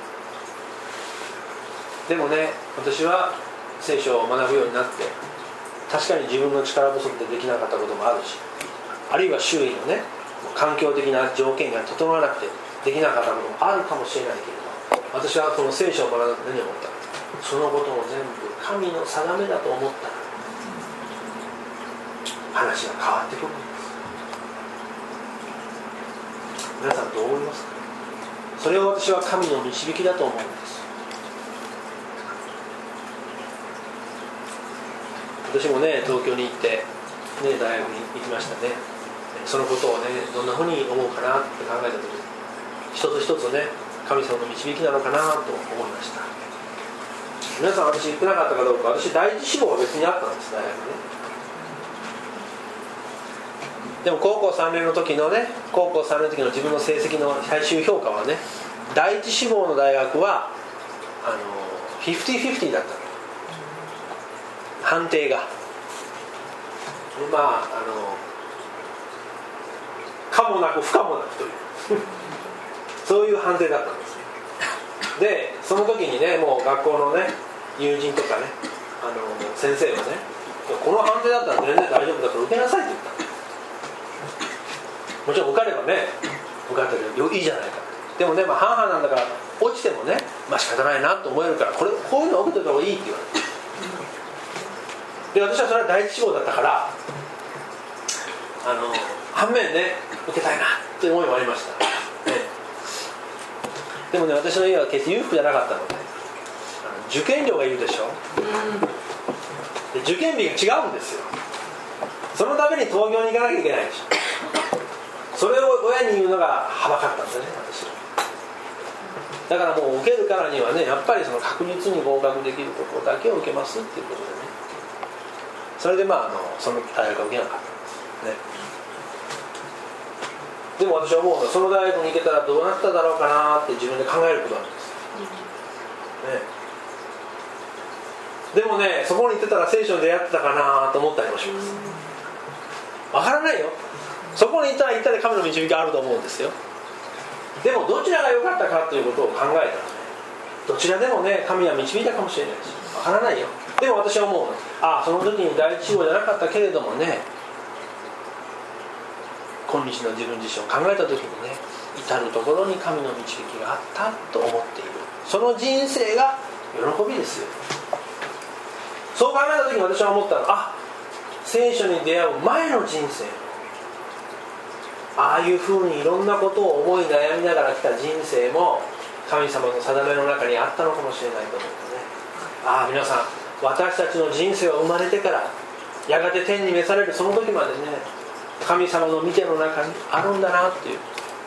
でもね、私は聖書を学ぶようになって、確かに自分の力不足でできなかったこともあるし、あるいは周囲のね環境的な条件が整わなくてできなかったこともあるかもしれないけれど、私はこの聖書を学んで何を思ったか、そのことを全部神の定めだと思ったら話が変わってくるんです。皆さんどう思いますか？それを私は神の導きだと思うんです。私もね、東京に行って、ね、大学に行きましたね。そのことをね、どんなふうに思うかなって考えたときに、一つ一つね、神様の導きなのかなと思いました。皆さん、私言ってなかったかどうか、私第一志望は別にあったんです、大学ね。でも高校さんねんの時のね、高校さんねんの時の自分の成績の最終評価はね、第一志望の大学はあのフィフティフィフティだったの。判定がまああの可もなく不可もなくというそういう判定だったんです。でその時にね、もう学校のね友人とかね、あの先生はね、この判定だったら全然大丈夫だから受けなさいって言った。もちろん受かればね、受かったけどいいじゃないか。でもね、まあ、半々なんだから落ちてもね、まあ仕方ないなと思えるから、これこういうのを受けてた方がいいって言われて、で私はそれは第一志望だったから、あの反面ね受けたいなって思いもありました、ね、でもね、私の家は決して裕福じゃなかったので、あの受験料がいるでしょ、で受験日が違うんですよ。そのために東京に行かなきゃいけないでしょ。それを親に言うのがはばかったんですね、私は。だからもう受けるからにはね、やっぱりその確実に合格できるところだけを受けますっていうことでね、それでまあ、あのその大学は受けなかったんですね。でも私は思うのは、その大学に行けたらどうなっただろうかなって自分で考えることなんです、ね、でもね、そこに行ってたら聖書に出会ってたかなと思ったりもします。わからないよ。そこに行ったら行ったで神の導きがあると思うんですよ。でもどちらが良かったかということを考えたらね、どちらでもね神は導いたかもしれないし、わからないよ。でも私は思うの、ああその時に第一志望じゃなかったけれどもね、今日の自分自身を考えた時にね、至るところに神の導きがあったと思っている、その人生が喜びですよ。そう考えた時に私は思ったの、あ、聖書に出会う前の人生、ああいうふうにいろんなことを思い悩みながら来た人生も神様の定めの中にあったのかもしれないと思ってね、ああ皆さん、私たちの人生は生まれてからやがて天に召されるその時までね、神様の御手の中にあるんだなっていう。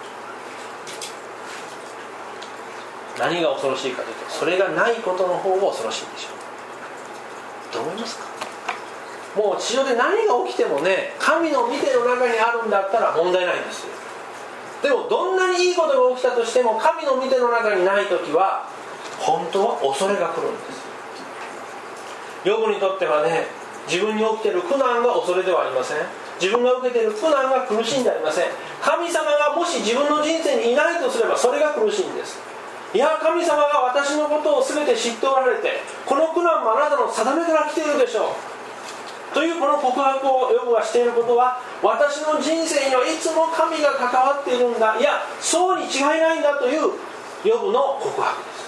何が恐ろしいかというと、それがないことの方が恐ろしいんでしょう。どう思いますか？もう地上で何が起きてもね、神の御手の中にあるんだったら問題ないんですよ。でもどんなにいいことが起きたとしても神の御手の中にないときは本当は恐れが来るんです。ヨブにとってはね、自分に起きている苦難が恐れではありません。自分が受けている苦難が苦しいんでありません。神様がもし自分の人生にいないとすればそれが苦しいんです。いや、神様が私のことを全て知っておられて、この苦難もあなたの定めから来ているでしょうというこの告白をヨブがしていることは、私の人生にはいつも神が関わっているんだ、いやそうに違いないんだというヨブの告白です。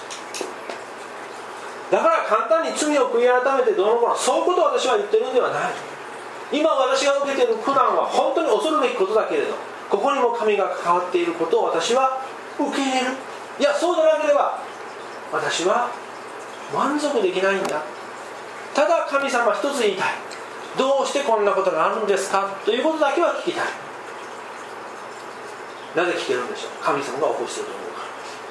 だから簡単に罪を悔い改めてどうのこうの、そういうことを私は言ってるんではない。今私が受けている苦難は本当に恐るべきことだけれど、ここにも神が関わっていることを私は受け入れる。いやそうでなければ私は満足できないんだ。ただ神様一つ言いたい。どうしてこんなことがあるんですかということだけは聞きたい。なぜ聞けるんでしょう。神様が起こしていると思うから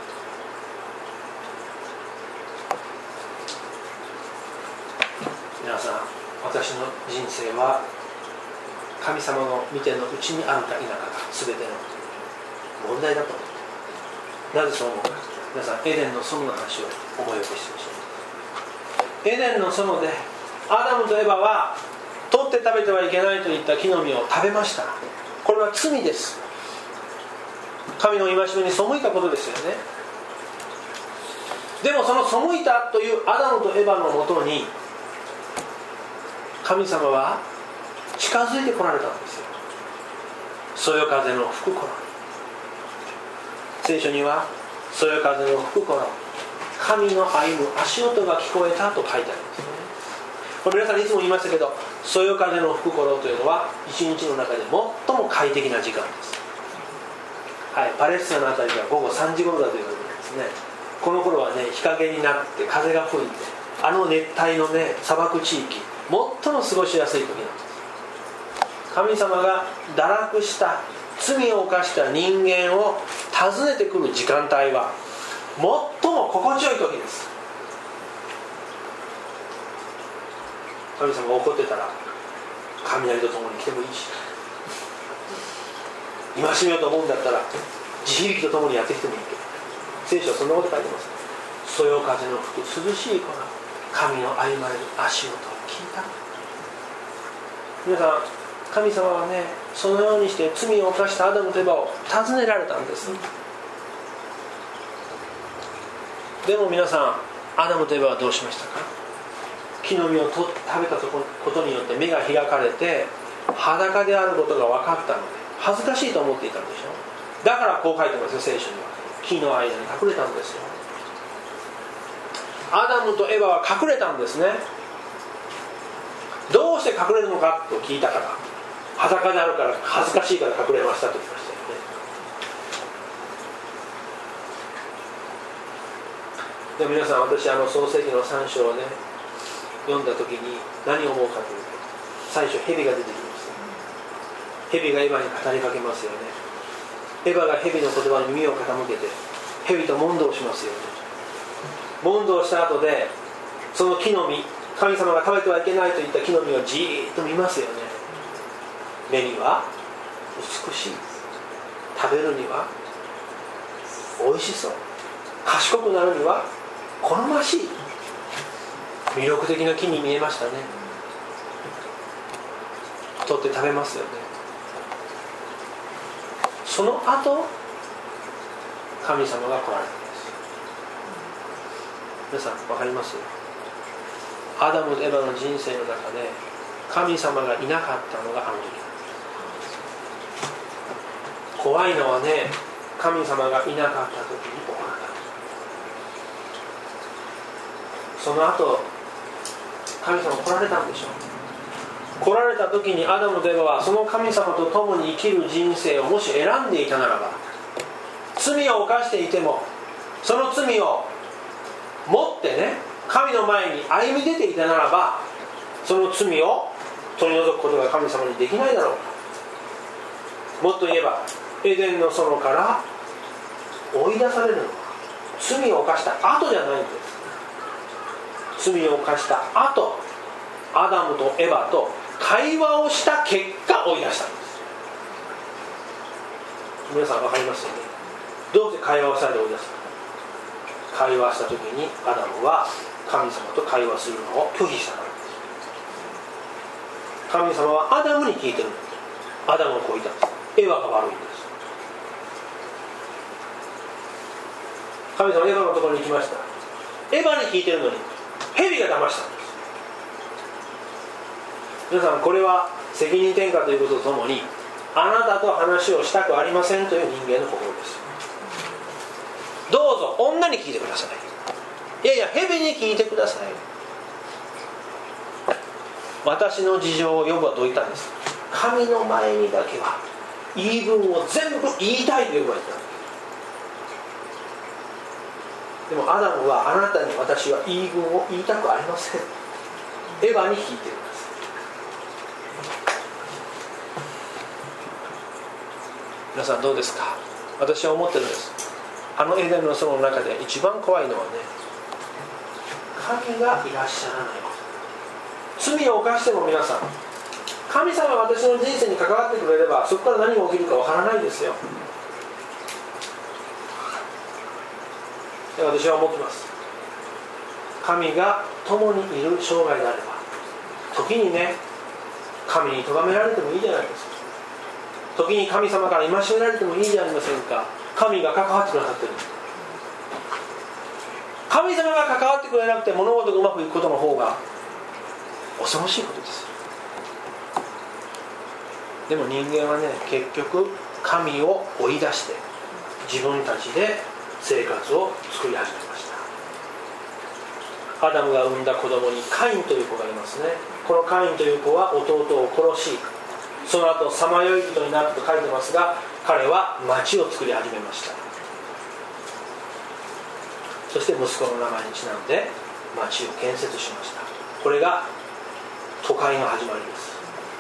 。皆さん、私の人生は神様の御手の内にあるか否かが全ての問題だと思う。なぜそう思うか。皆さん、エデンの園の話を思い起こしてほしい。エデンの園でアダムとエバは取って食べてはいけないといった木の実を食べました。これは罪です。神の戒めに背いたことですよね。でもその背いたというアダムとエバのもとに神様は近づいてこられたんですよ。そよ風の吹く頃に。聖書にはそよ風の吹く頃、神の歩む足音が聞こえたと書いてあるんですね。これ皆さんいつも言いましたけど、そよ風の吹く頃というのは一日の中で最も快適な時間です。はい、パレスチナのあたりではごごさんじ頃だということですね。この頃はね、日陰になって風が吹いて、あの熱帯のね、砂漠地域、最も過ごしやすい時なんです。神様が堕落した罪を犯した人間を訪ねてくる時間帯は最も心地よい時です。神様が怒ってたら雷と共に来てもいいし、戒めようと思うんだったら地響きと共にやってきてもいいけど、聖書はそんなこと書いてます。そよ風の吹く涼しい頃、神の歩まれる足音を聞いた。皆さん、神様はね、そのようにして罪を犯したアダムとエバを訪ねられたんです。でも皆さん、アダムとエバはどうしましたか。木の実をと食べたことによって目が開かれて裸であることが分かったので恥ずかしいと思っていたんでしょう。だからこう書いてますよ、聖書には。木の間に隠れたんですよ。アダムとエバは隠れたんですね。どうして隠れるのかと聞いたから、裸であるから恥ずかしいから隠れましたと言いましたよね。でも皆さん、私あの創世記のさん章をね読んだ時に何を思うかというと、最初蛇が出てきます。蛇がエバに語りかけますよね。エバが蛇の言葉に耳を傾けて蛇と問答しますよね。問答した後でその木の実、神様が食べてはいけないといった木の実をじーっと見ますよね。目には美しい、食べるには美味しそう、賢くなるには好ましい、魅力的な木に見えましたね。取って食べますよね。その後神様が来られたんです。皆さん分かります？アダムとエバの人生の中で神様がいなかったのがあの時。怖いのはね、神様がいなかった時に起こらない。その後神様来られたんでしょう。来られた時にアダムとエバはその神様と共に生きる人生をもし選んでいたならば、罪を犯していてもその罪を持ってね、神の前に歩み出ていたならば、その罪を取り除くことが神様にできないだろうか。もっと言えばエデンの園から追い出されるのは罪を犯した後じゃないんです。罪を犯した後、アダムとエバと会話をした結果追い出したんです。皆さん分かりますよね。どうして会話をされて追い出すか。会話した時にアダムは神様と会話するのを拒否したからです。神様はアダムに聞いてるんです。アダムをこう言ったんです。エバが悪いんです。神様はエバのところに行きました。エバに聞いてるのに蛇が騙したんです。皆さん、これは責任転嫁ということとともに、あなたと話をしたくありませんという人間の心です。どうぞ女に聞いてください。いやいや、蛇に聞いてください。私の事情をヨブはどう言ったんですか。神の前にだけは言い分を全部言いたいとヨブは言った。 でもアダムは、あなたに私は言い分を言いたくありません。エヴァに聞いてるんです。皆さんどうですか。私は思ってるんです。あのエデンの園の中で一番怖いのはね、神がいらっしゃらないこと。罪を犯しても皆さん、神様が私の人生に関わってくれれば、そこから何が起きるかわからないですよ。で、私は思ってます。神が共にいる生涯であれば、時にね、神に咎められてもいいじゃないですか。時に神様から戒められてもいいじゃありませんか。神が関わってくださってる。神様が関わってくれなくて物事がうまくいくことの方が恐ろしいことです。でも人間はね、結局神を追い出して自分たちで生活を作り始めました。アダムが産んだ子供にカインという子がいますね。このカインという子は弟を殺し、その後さまよい人になったと書いてますが、彼は町を作り始めました。そして息子の名前にちなんで町を建設しました。これが都会の始まりです。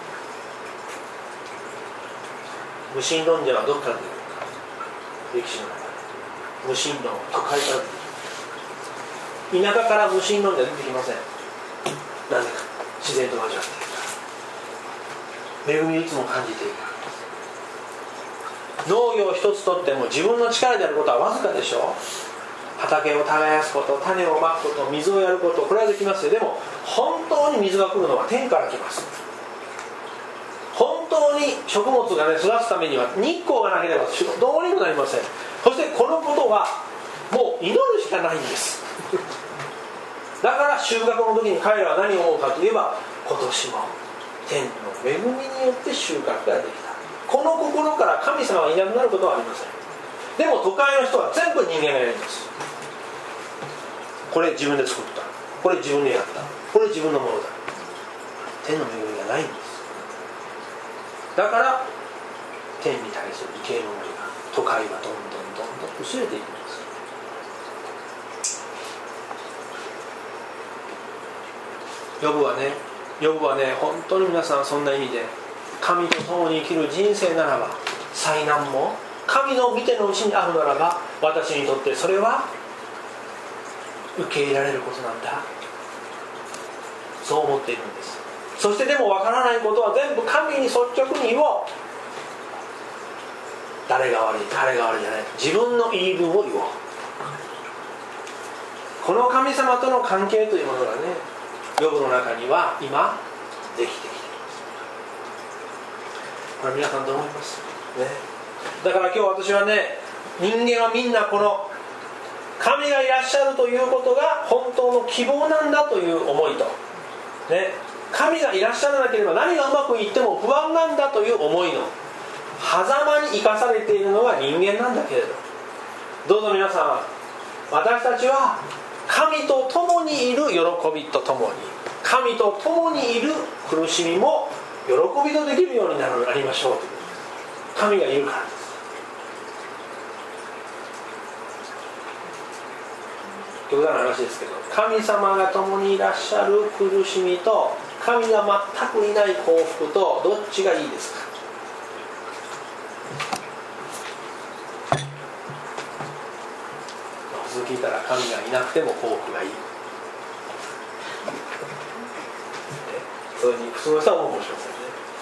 無神論者はどこから出てくるか。歴史の中で無神論は都会から出てくる。田舎から無神論者は出てきません。なぜか、自然と交わっているから。恵みをいつも感じているから。農業一つとっても自分の力でやることはわずかでしょう。畑を耕すこと、種をまくこと、水をやること、これはできますよ。でも本当に水が来るのは天から来ます。本当に食物がね、育つためには日光がなければどうにもなりません。そしてこのことはもう祈るしかないんですだから収穫の時に彼らは何を思うかといえば、今年も天の恵みによって収穫ができた。この心から神様がいなくなることはありません。でも都会の人は全部人間がやります。これ自分で作った、これ自分でやった、これ自分のものだ。天の恵みがないんです。だから天に対する畏敬の思いが、都会はどんどんどんどん薄れていくんです。ヨブはね、ヨブはね、本当に皆さんそんな意味で、神と共に生きる人生ならば、災難も神の御手のうちにあるならば、私にとってそれは受け入れられることなんだ、そう思っているんです。そしてでもわからないことは全部神に率直に言おう。誰が悪い、彼が悪いじゃない、自分の言い分を言おう。この神様との関係というものがね、ヨブの中には今できてきています。これ皆さんどう思います、ね、だから今日私はね、人間はみんなこの神がいらっしゃるということが本当の希望なんだという思いと、ね、神がいらっしゃらなければ何がうまくいっても不安なんだという思いの狭間に生かされているのが人間なんだけれど、どうぞ皆さん、私たちは神と共にいる喜びとともに、神と共にいる苦しみも喜びとできるようになりましょうという。神がいるからです。極端な話ですけど、神様が共にいらっしゃる苦しみと神が全くいない幸福とどっちがいいですか。普通聞いたら神がいなくても幸福がいい、そういうふうに普通の人は思うかもしれませんね。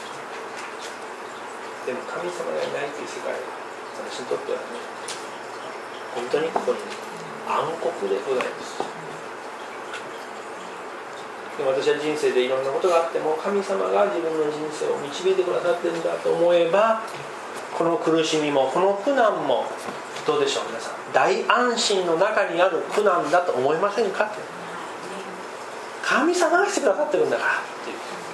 でも神様がいないという世界は私にとってはね、本当にここに暗黒でございます。で私は人生でいろんなことがあっても、神様が自分の人生を導いてくださっているんだと思えば、この苦しみもこの苦難もどうでしょう皆さん、大安心の中にある苦難だと思いませんか。神様がしてくださってるんだからっていう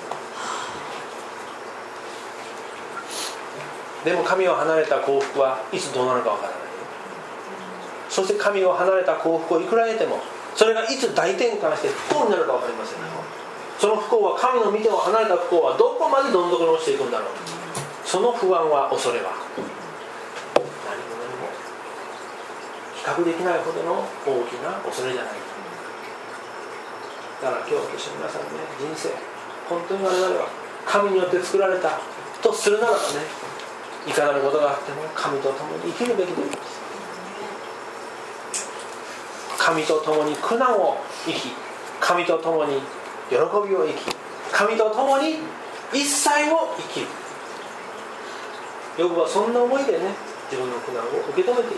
。でも神を離れた幸福はいつどうなるかわからない。そして神を離れた幸福をいくら得ても、それがいつ大転換して不幸になるか分かりません。その不幸は、神の御手を離れた不幸はどこまでどん底に落ちていくんだろう。その不安は、恐れは何も何も一較できないほどの大きな恐れじゃないか。だから今日私皆さんね、人生本当に我々は神によって作られたとするならばね、いかなることがあっても神と共に生きるべきであります。神と共に苦難を生き、神と共に喜びを生き、神と共に一切を生きる。ヨブはそんな思いでね、自分の苦難を受け止めている。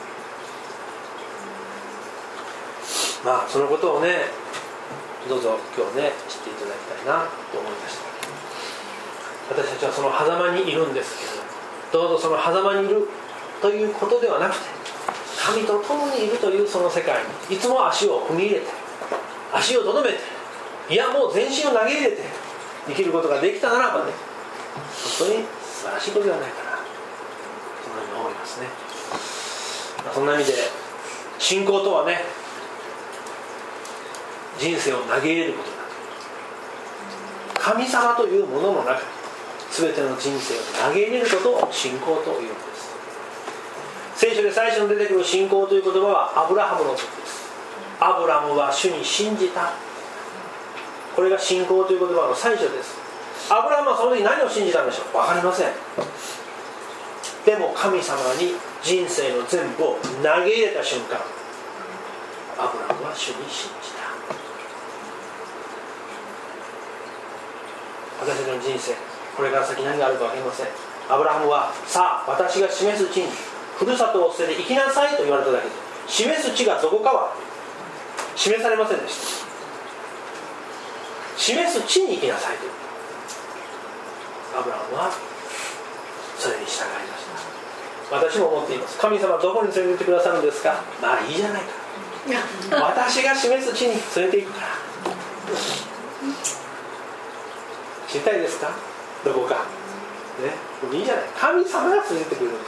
まあそのことをね、どうぞ今日ね知っていただきたいなと思いました。私たちはその狭間にいるんですけれども、どうぞその狭間にいるということではなくて、神と共にいるというその世界にいつも足を踏み入れて、足をとどめて、いやもう全身を投げ入れて生きることができたならばね、本当に素晴らしいことではないかな、そのように思いますね。そんな意味で信仰とはね、人生を投げ入れることだ。神様というものの中に全ての人生を投げ入れることを信仰というんです。聖書で最初に出てくる信仰という言葉はアブラハムのことです。アブラムは主に信じた。これが信仰という言葉の最初です。アブラハムはその時何を信じたんでしょう。分かりません。でも神様に人生の全部を投げ入れた瞬間、アブラムは主に信じた。私たちの人生、これから先何があるか分かりません。アブラハムは、さあ私が示す地にふるさとを捨てて行きなさいと言われただけで、示す地がどこかは示されませんでした。示す地に行きなさいと言った。アブラハムはそれに従いました。私も思っています。神様どこに連れて行ってくださるんですか。まあいいじゃないか、私が示す地に連れて行くから。知りたいですか。どこかね、いいじゃない、神様が連れてってくれる。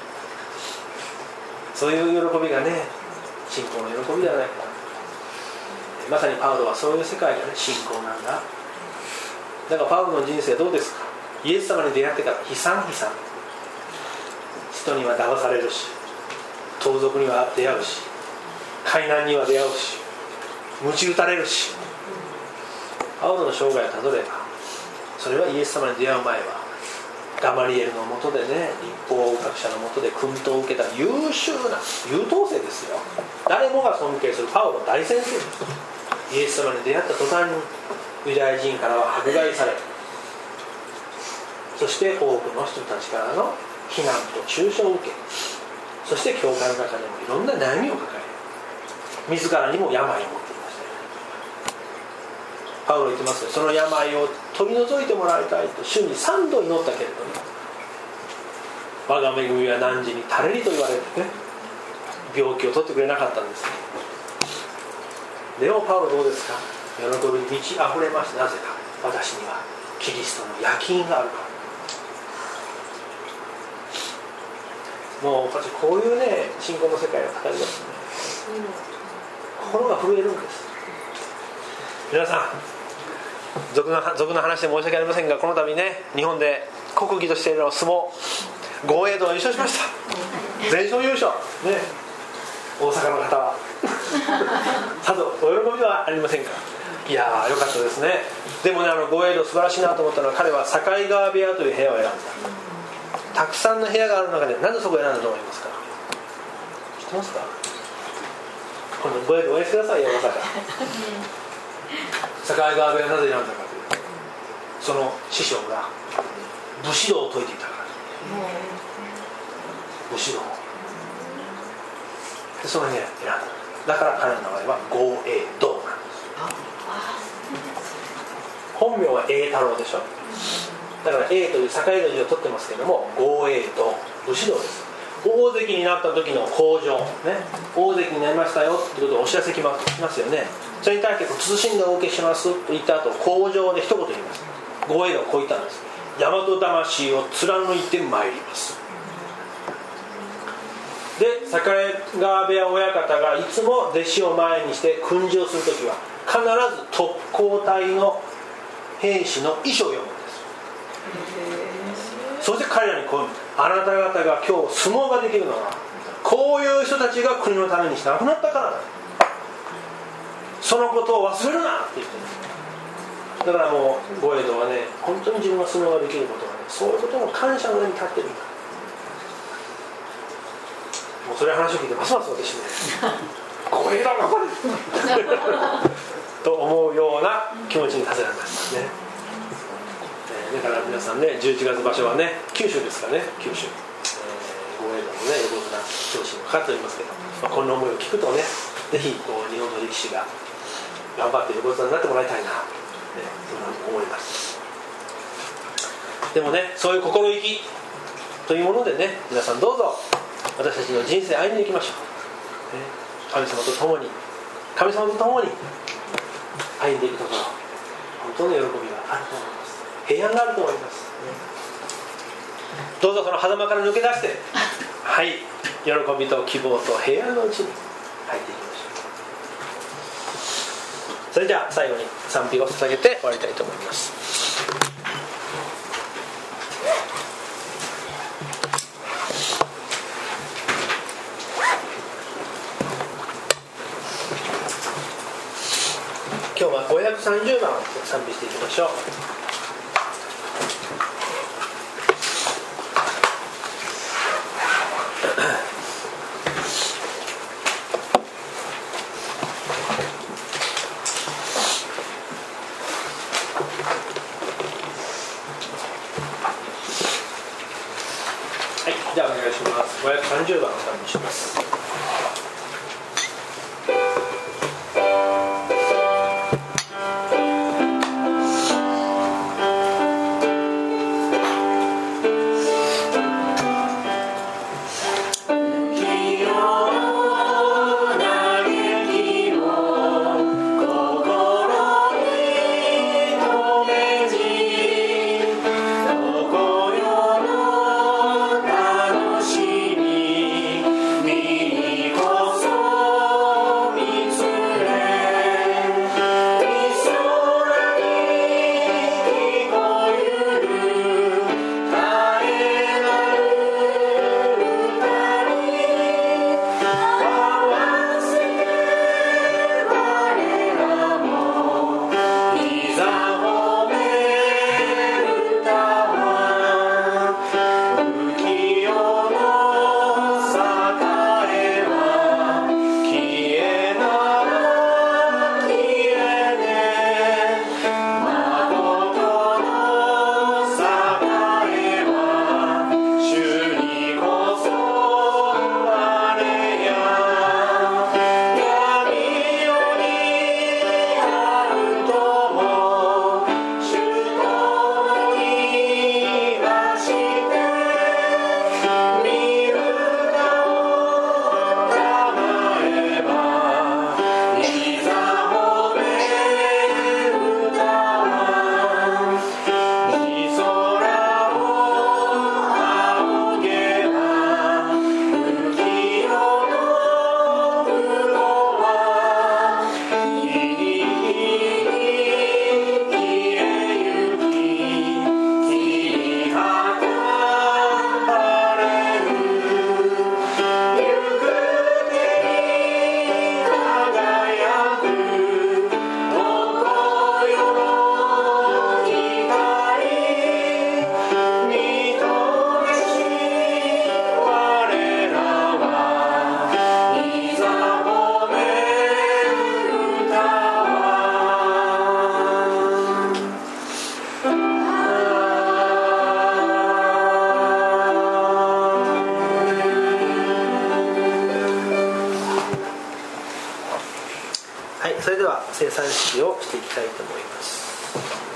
そういう喜びがね、信仰の喜びではないか。まさにパウロはそういう世界がね、信仰なんだ。だからパウロの人生どうですか。イエス様に出会ってから悲惨悲惨。人には騙されるし、盗賊には出会うし、海難には出会うし、鞭打たれるし。パウロの生涯をたどれば、それはイエス様に出会う前はガマリエルの下でね、立法学者の下で薫陶を受けた優秀な優等生ですよ。誰もが尊敬するパウロ大先生です。イエス様に出会った途端にユダヤ人からは迫害され、そして多くの人たちからの非難と中傷を受け、そして教会の中でもいろんな悩みを抱え、自らにも病を持っていました。パウロ言ってますよ。その病を取り除いてもらいたいと主に三度祈ったけれども、我が恵みは汝に足れりと言われてね、病気を取ってくれなかったんです。でもパウロどうですか。喜びに満ち溢れました。なぜか、私にはキリストの焼き印があるから。もう私こういうね、信仰の世界を語りますね、心が震えるんです。皆さん、俗な、俗な話で申し訳ありませんが、この度ね、日本で国技としている相撲豪栄道が優勝しました。全勝優勝ね、大阪の方はさぞお喜びはありませんか。いやーよかったですね。でもね、あの豪栄道素晴らしいなと思ったのは、彼は境川部屋という部屋を選んだ。たくさんの部屋がある中で、なぜそこを選んだと思いますか。知ってますか。今度豪栄道応援してくださいよ、大阪。境川部屋なぜ選んだかというと、その師匠が武士道を説いていたから。武士道で、その部屋を選んだ。だから彼の名前は豪栄道なんです。本名は栄太郎でしょ。だから A という境の字を取ってますけれども、豪栄道、武士道です。大関になった時の口上、ね、大関になりましたよってことをお知らせきますよね。それに対して謹んでお受けしますと言った後、口上で一言言います。豪栄道はこう言ったんです。大和魂を貫いてまいります。で、境川部屋親方がいつも弟子を前にして訓示をするときは、必ず特攻隊の兵士の遺書を読むんです。そして彼らにこう、あなた方が今日相撲ができるのはこういう人たちが国のためにして亡くなったからだ。そのことを忘れるなって言ってる。だからもうゴエドはね、本当に自分が相撲ができることがね、そういうことの感謝の上に立ってるんだ。もうそれ話を聞いてますます私ねゴエドがこれと思うような気持ちにさせられましたね。だから皆さんね、じゅういちがつ場所はね、九州ですかね、九州、えー、ゴエドのね、横綱教師もかかっておりますけど、まあ、こんな思いを聞くとね、ぜひこう日本の力士が頑張って横綱になってもらいたいな、ね、そんな思います。でもね、そういう心意気というものでね、皆さんどうぞ私たちの人生歩んでいきましょう、ね、神様と共に神様と共に歩んでいくところ、本当の喜びがあると思います。平安があると思います、ね、どうぞその狭間から抜け出してはい喜びと希望と平安のうちに入っていきましょう。それじゃあ最後に賛美を捧げて終わりたいと思います。今日はごひゃくさんじゅうばんを賛美していきましょう。はい、じゃあお願いします。ごひゃくさんじゅうばんを賛美します。はい、それでは生産式をしていきたいと思います。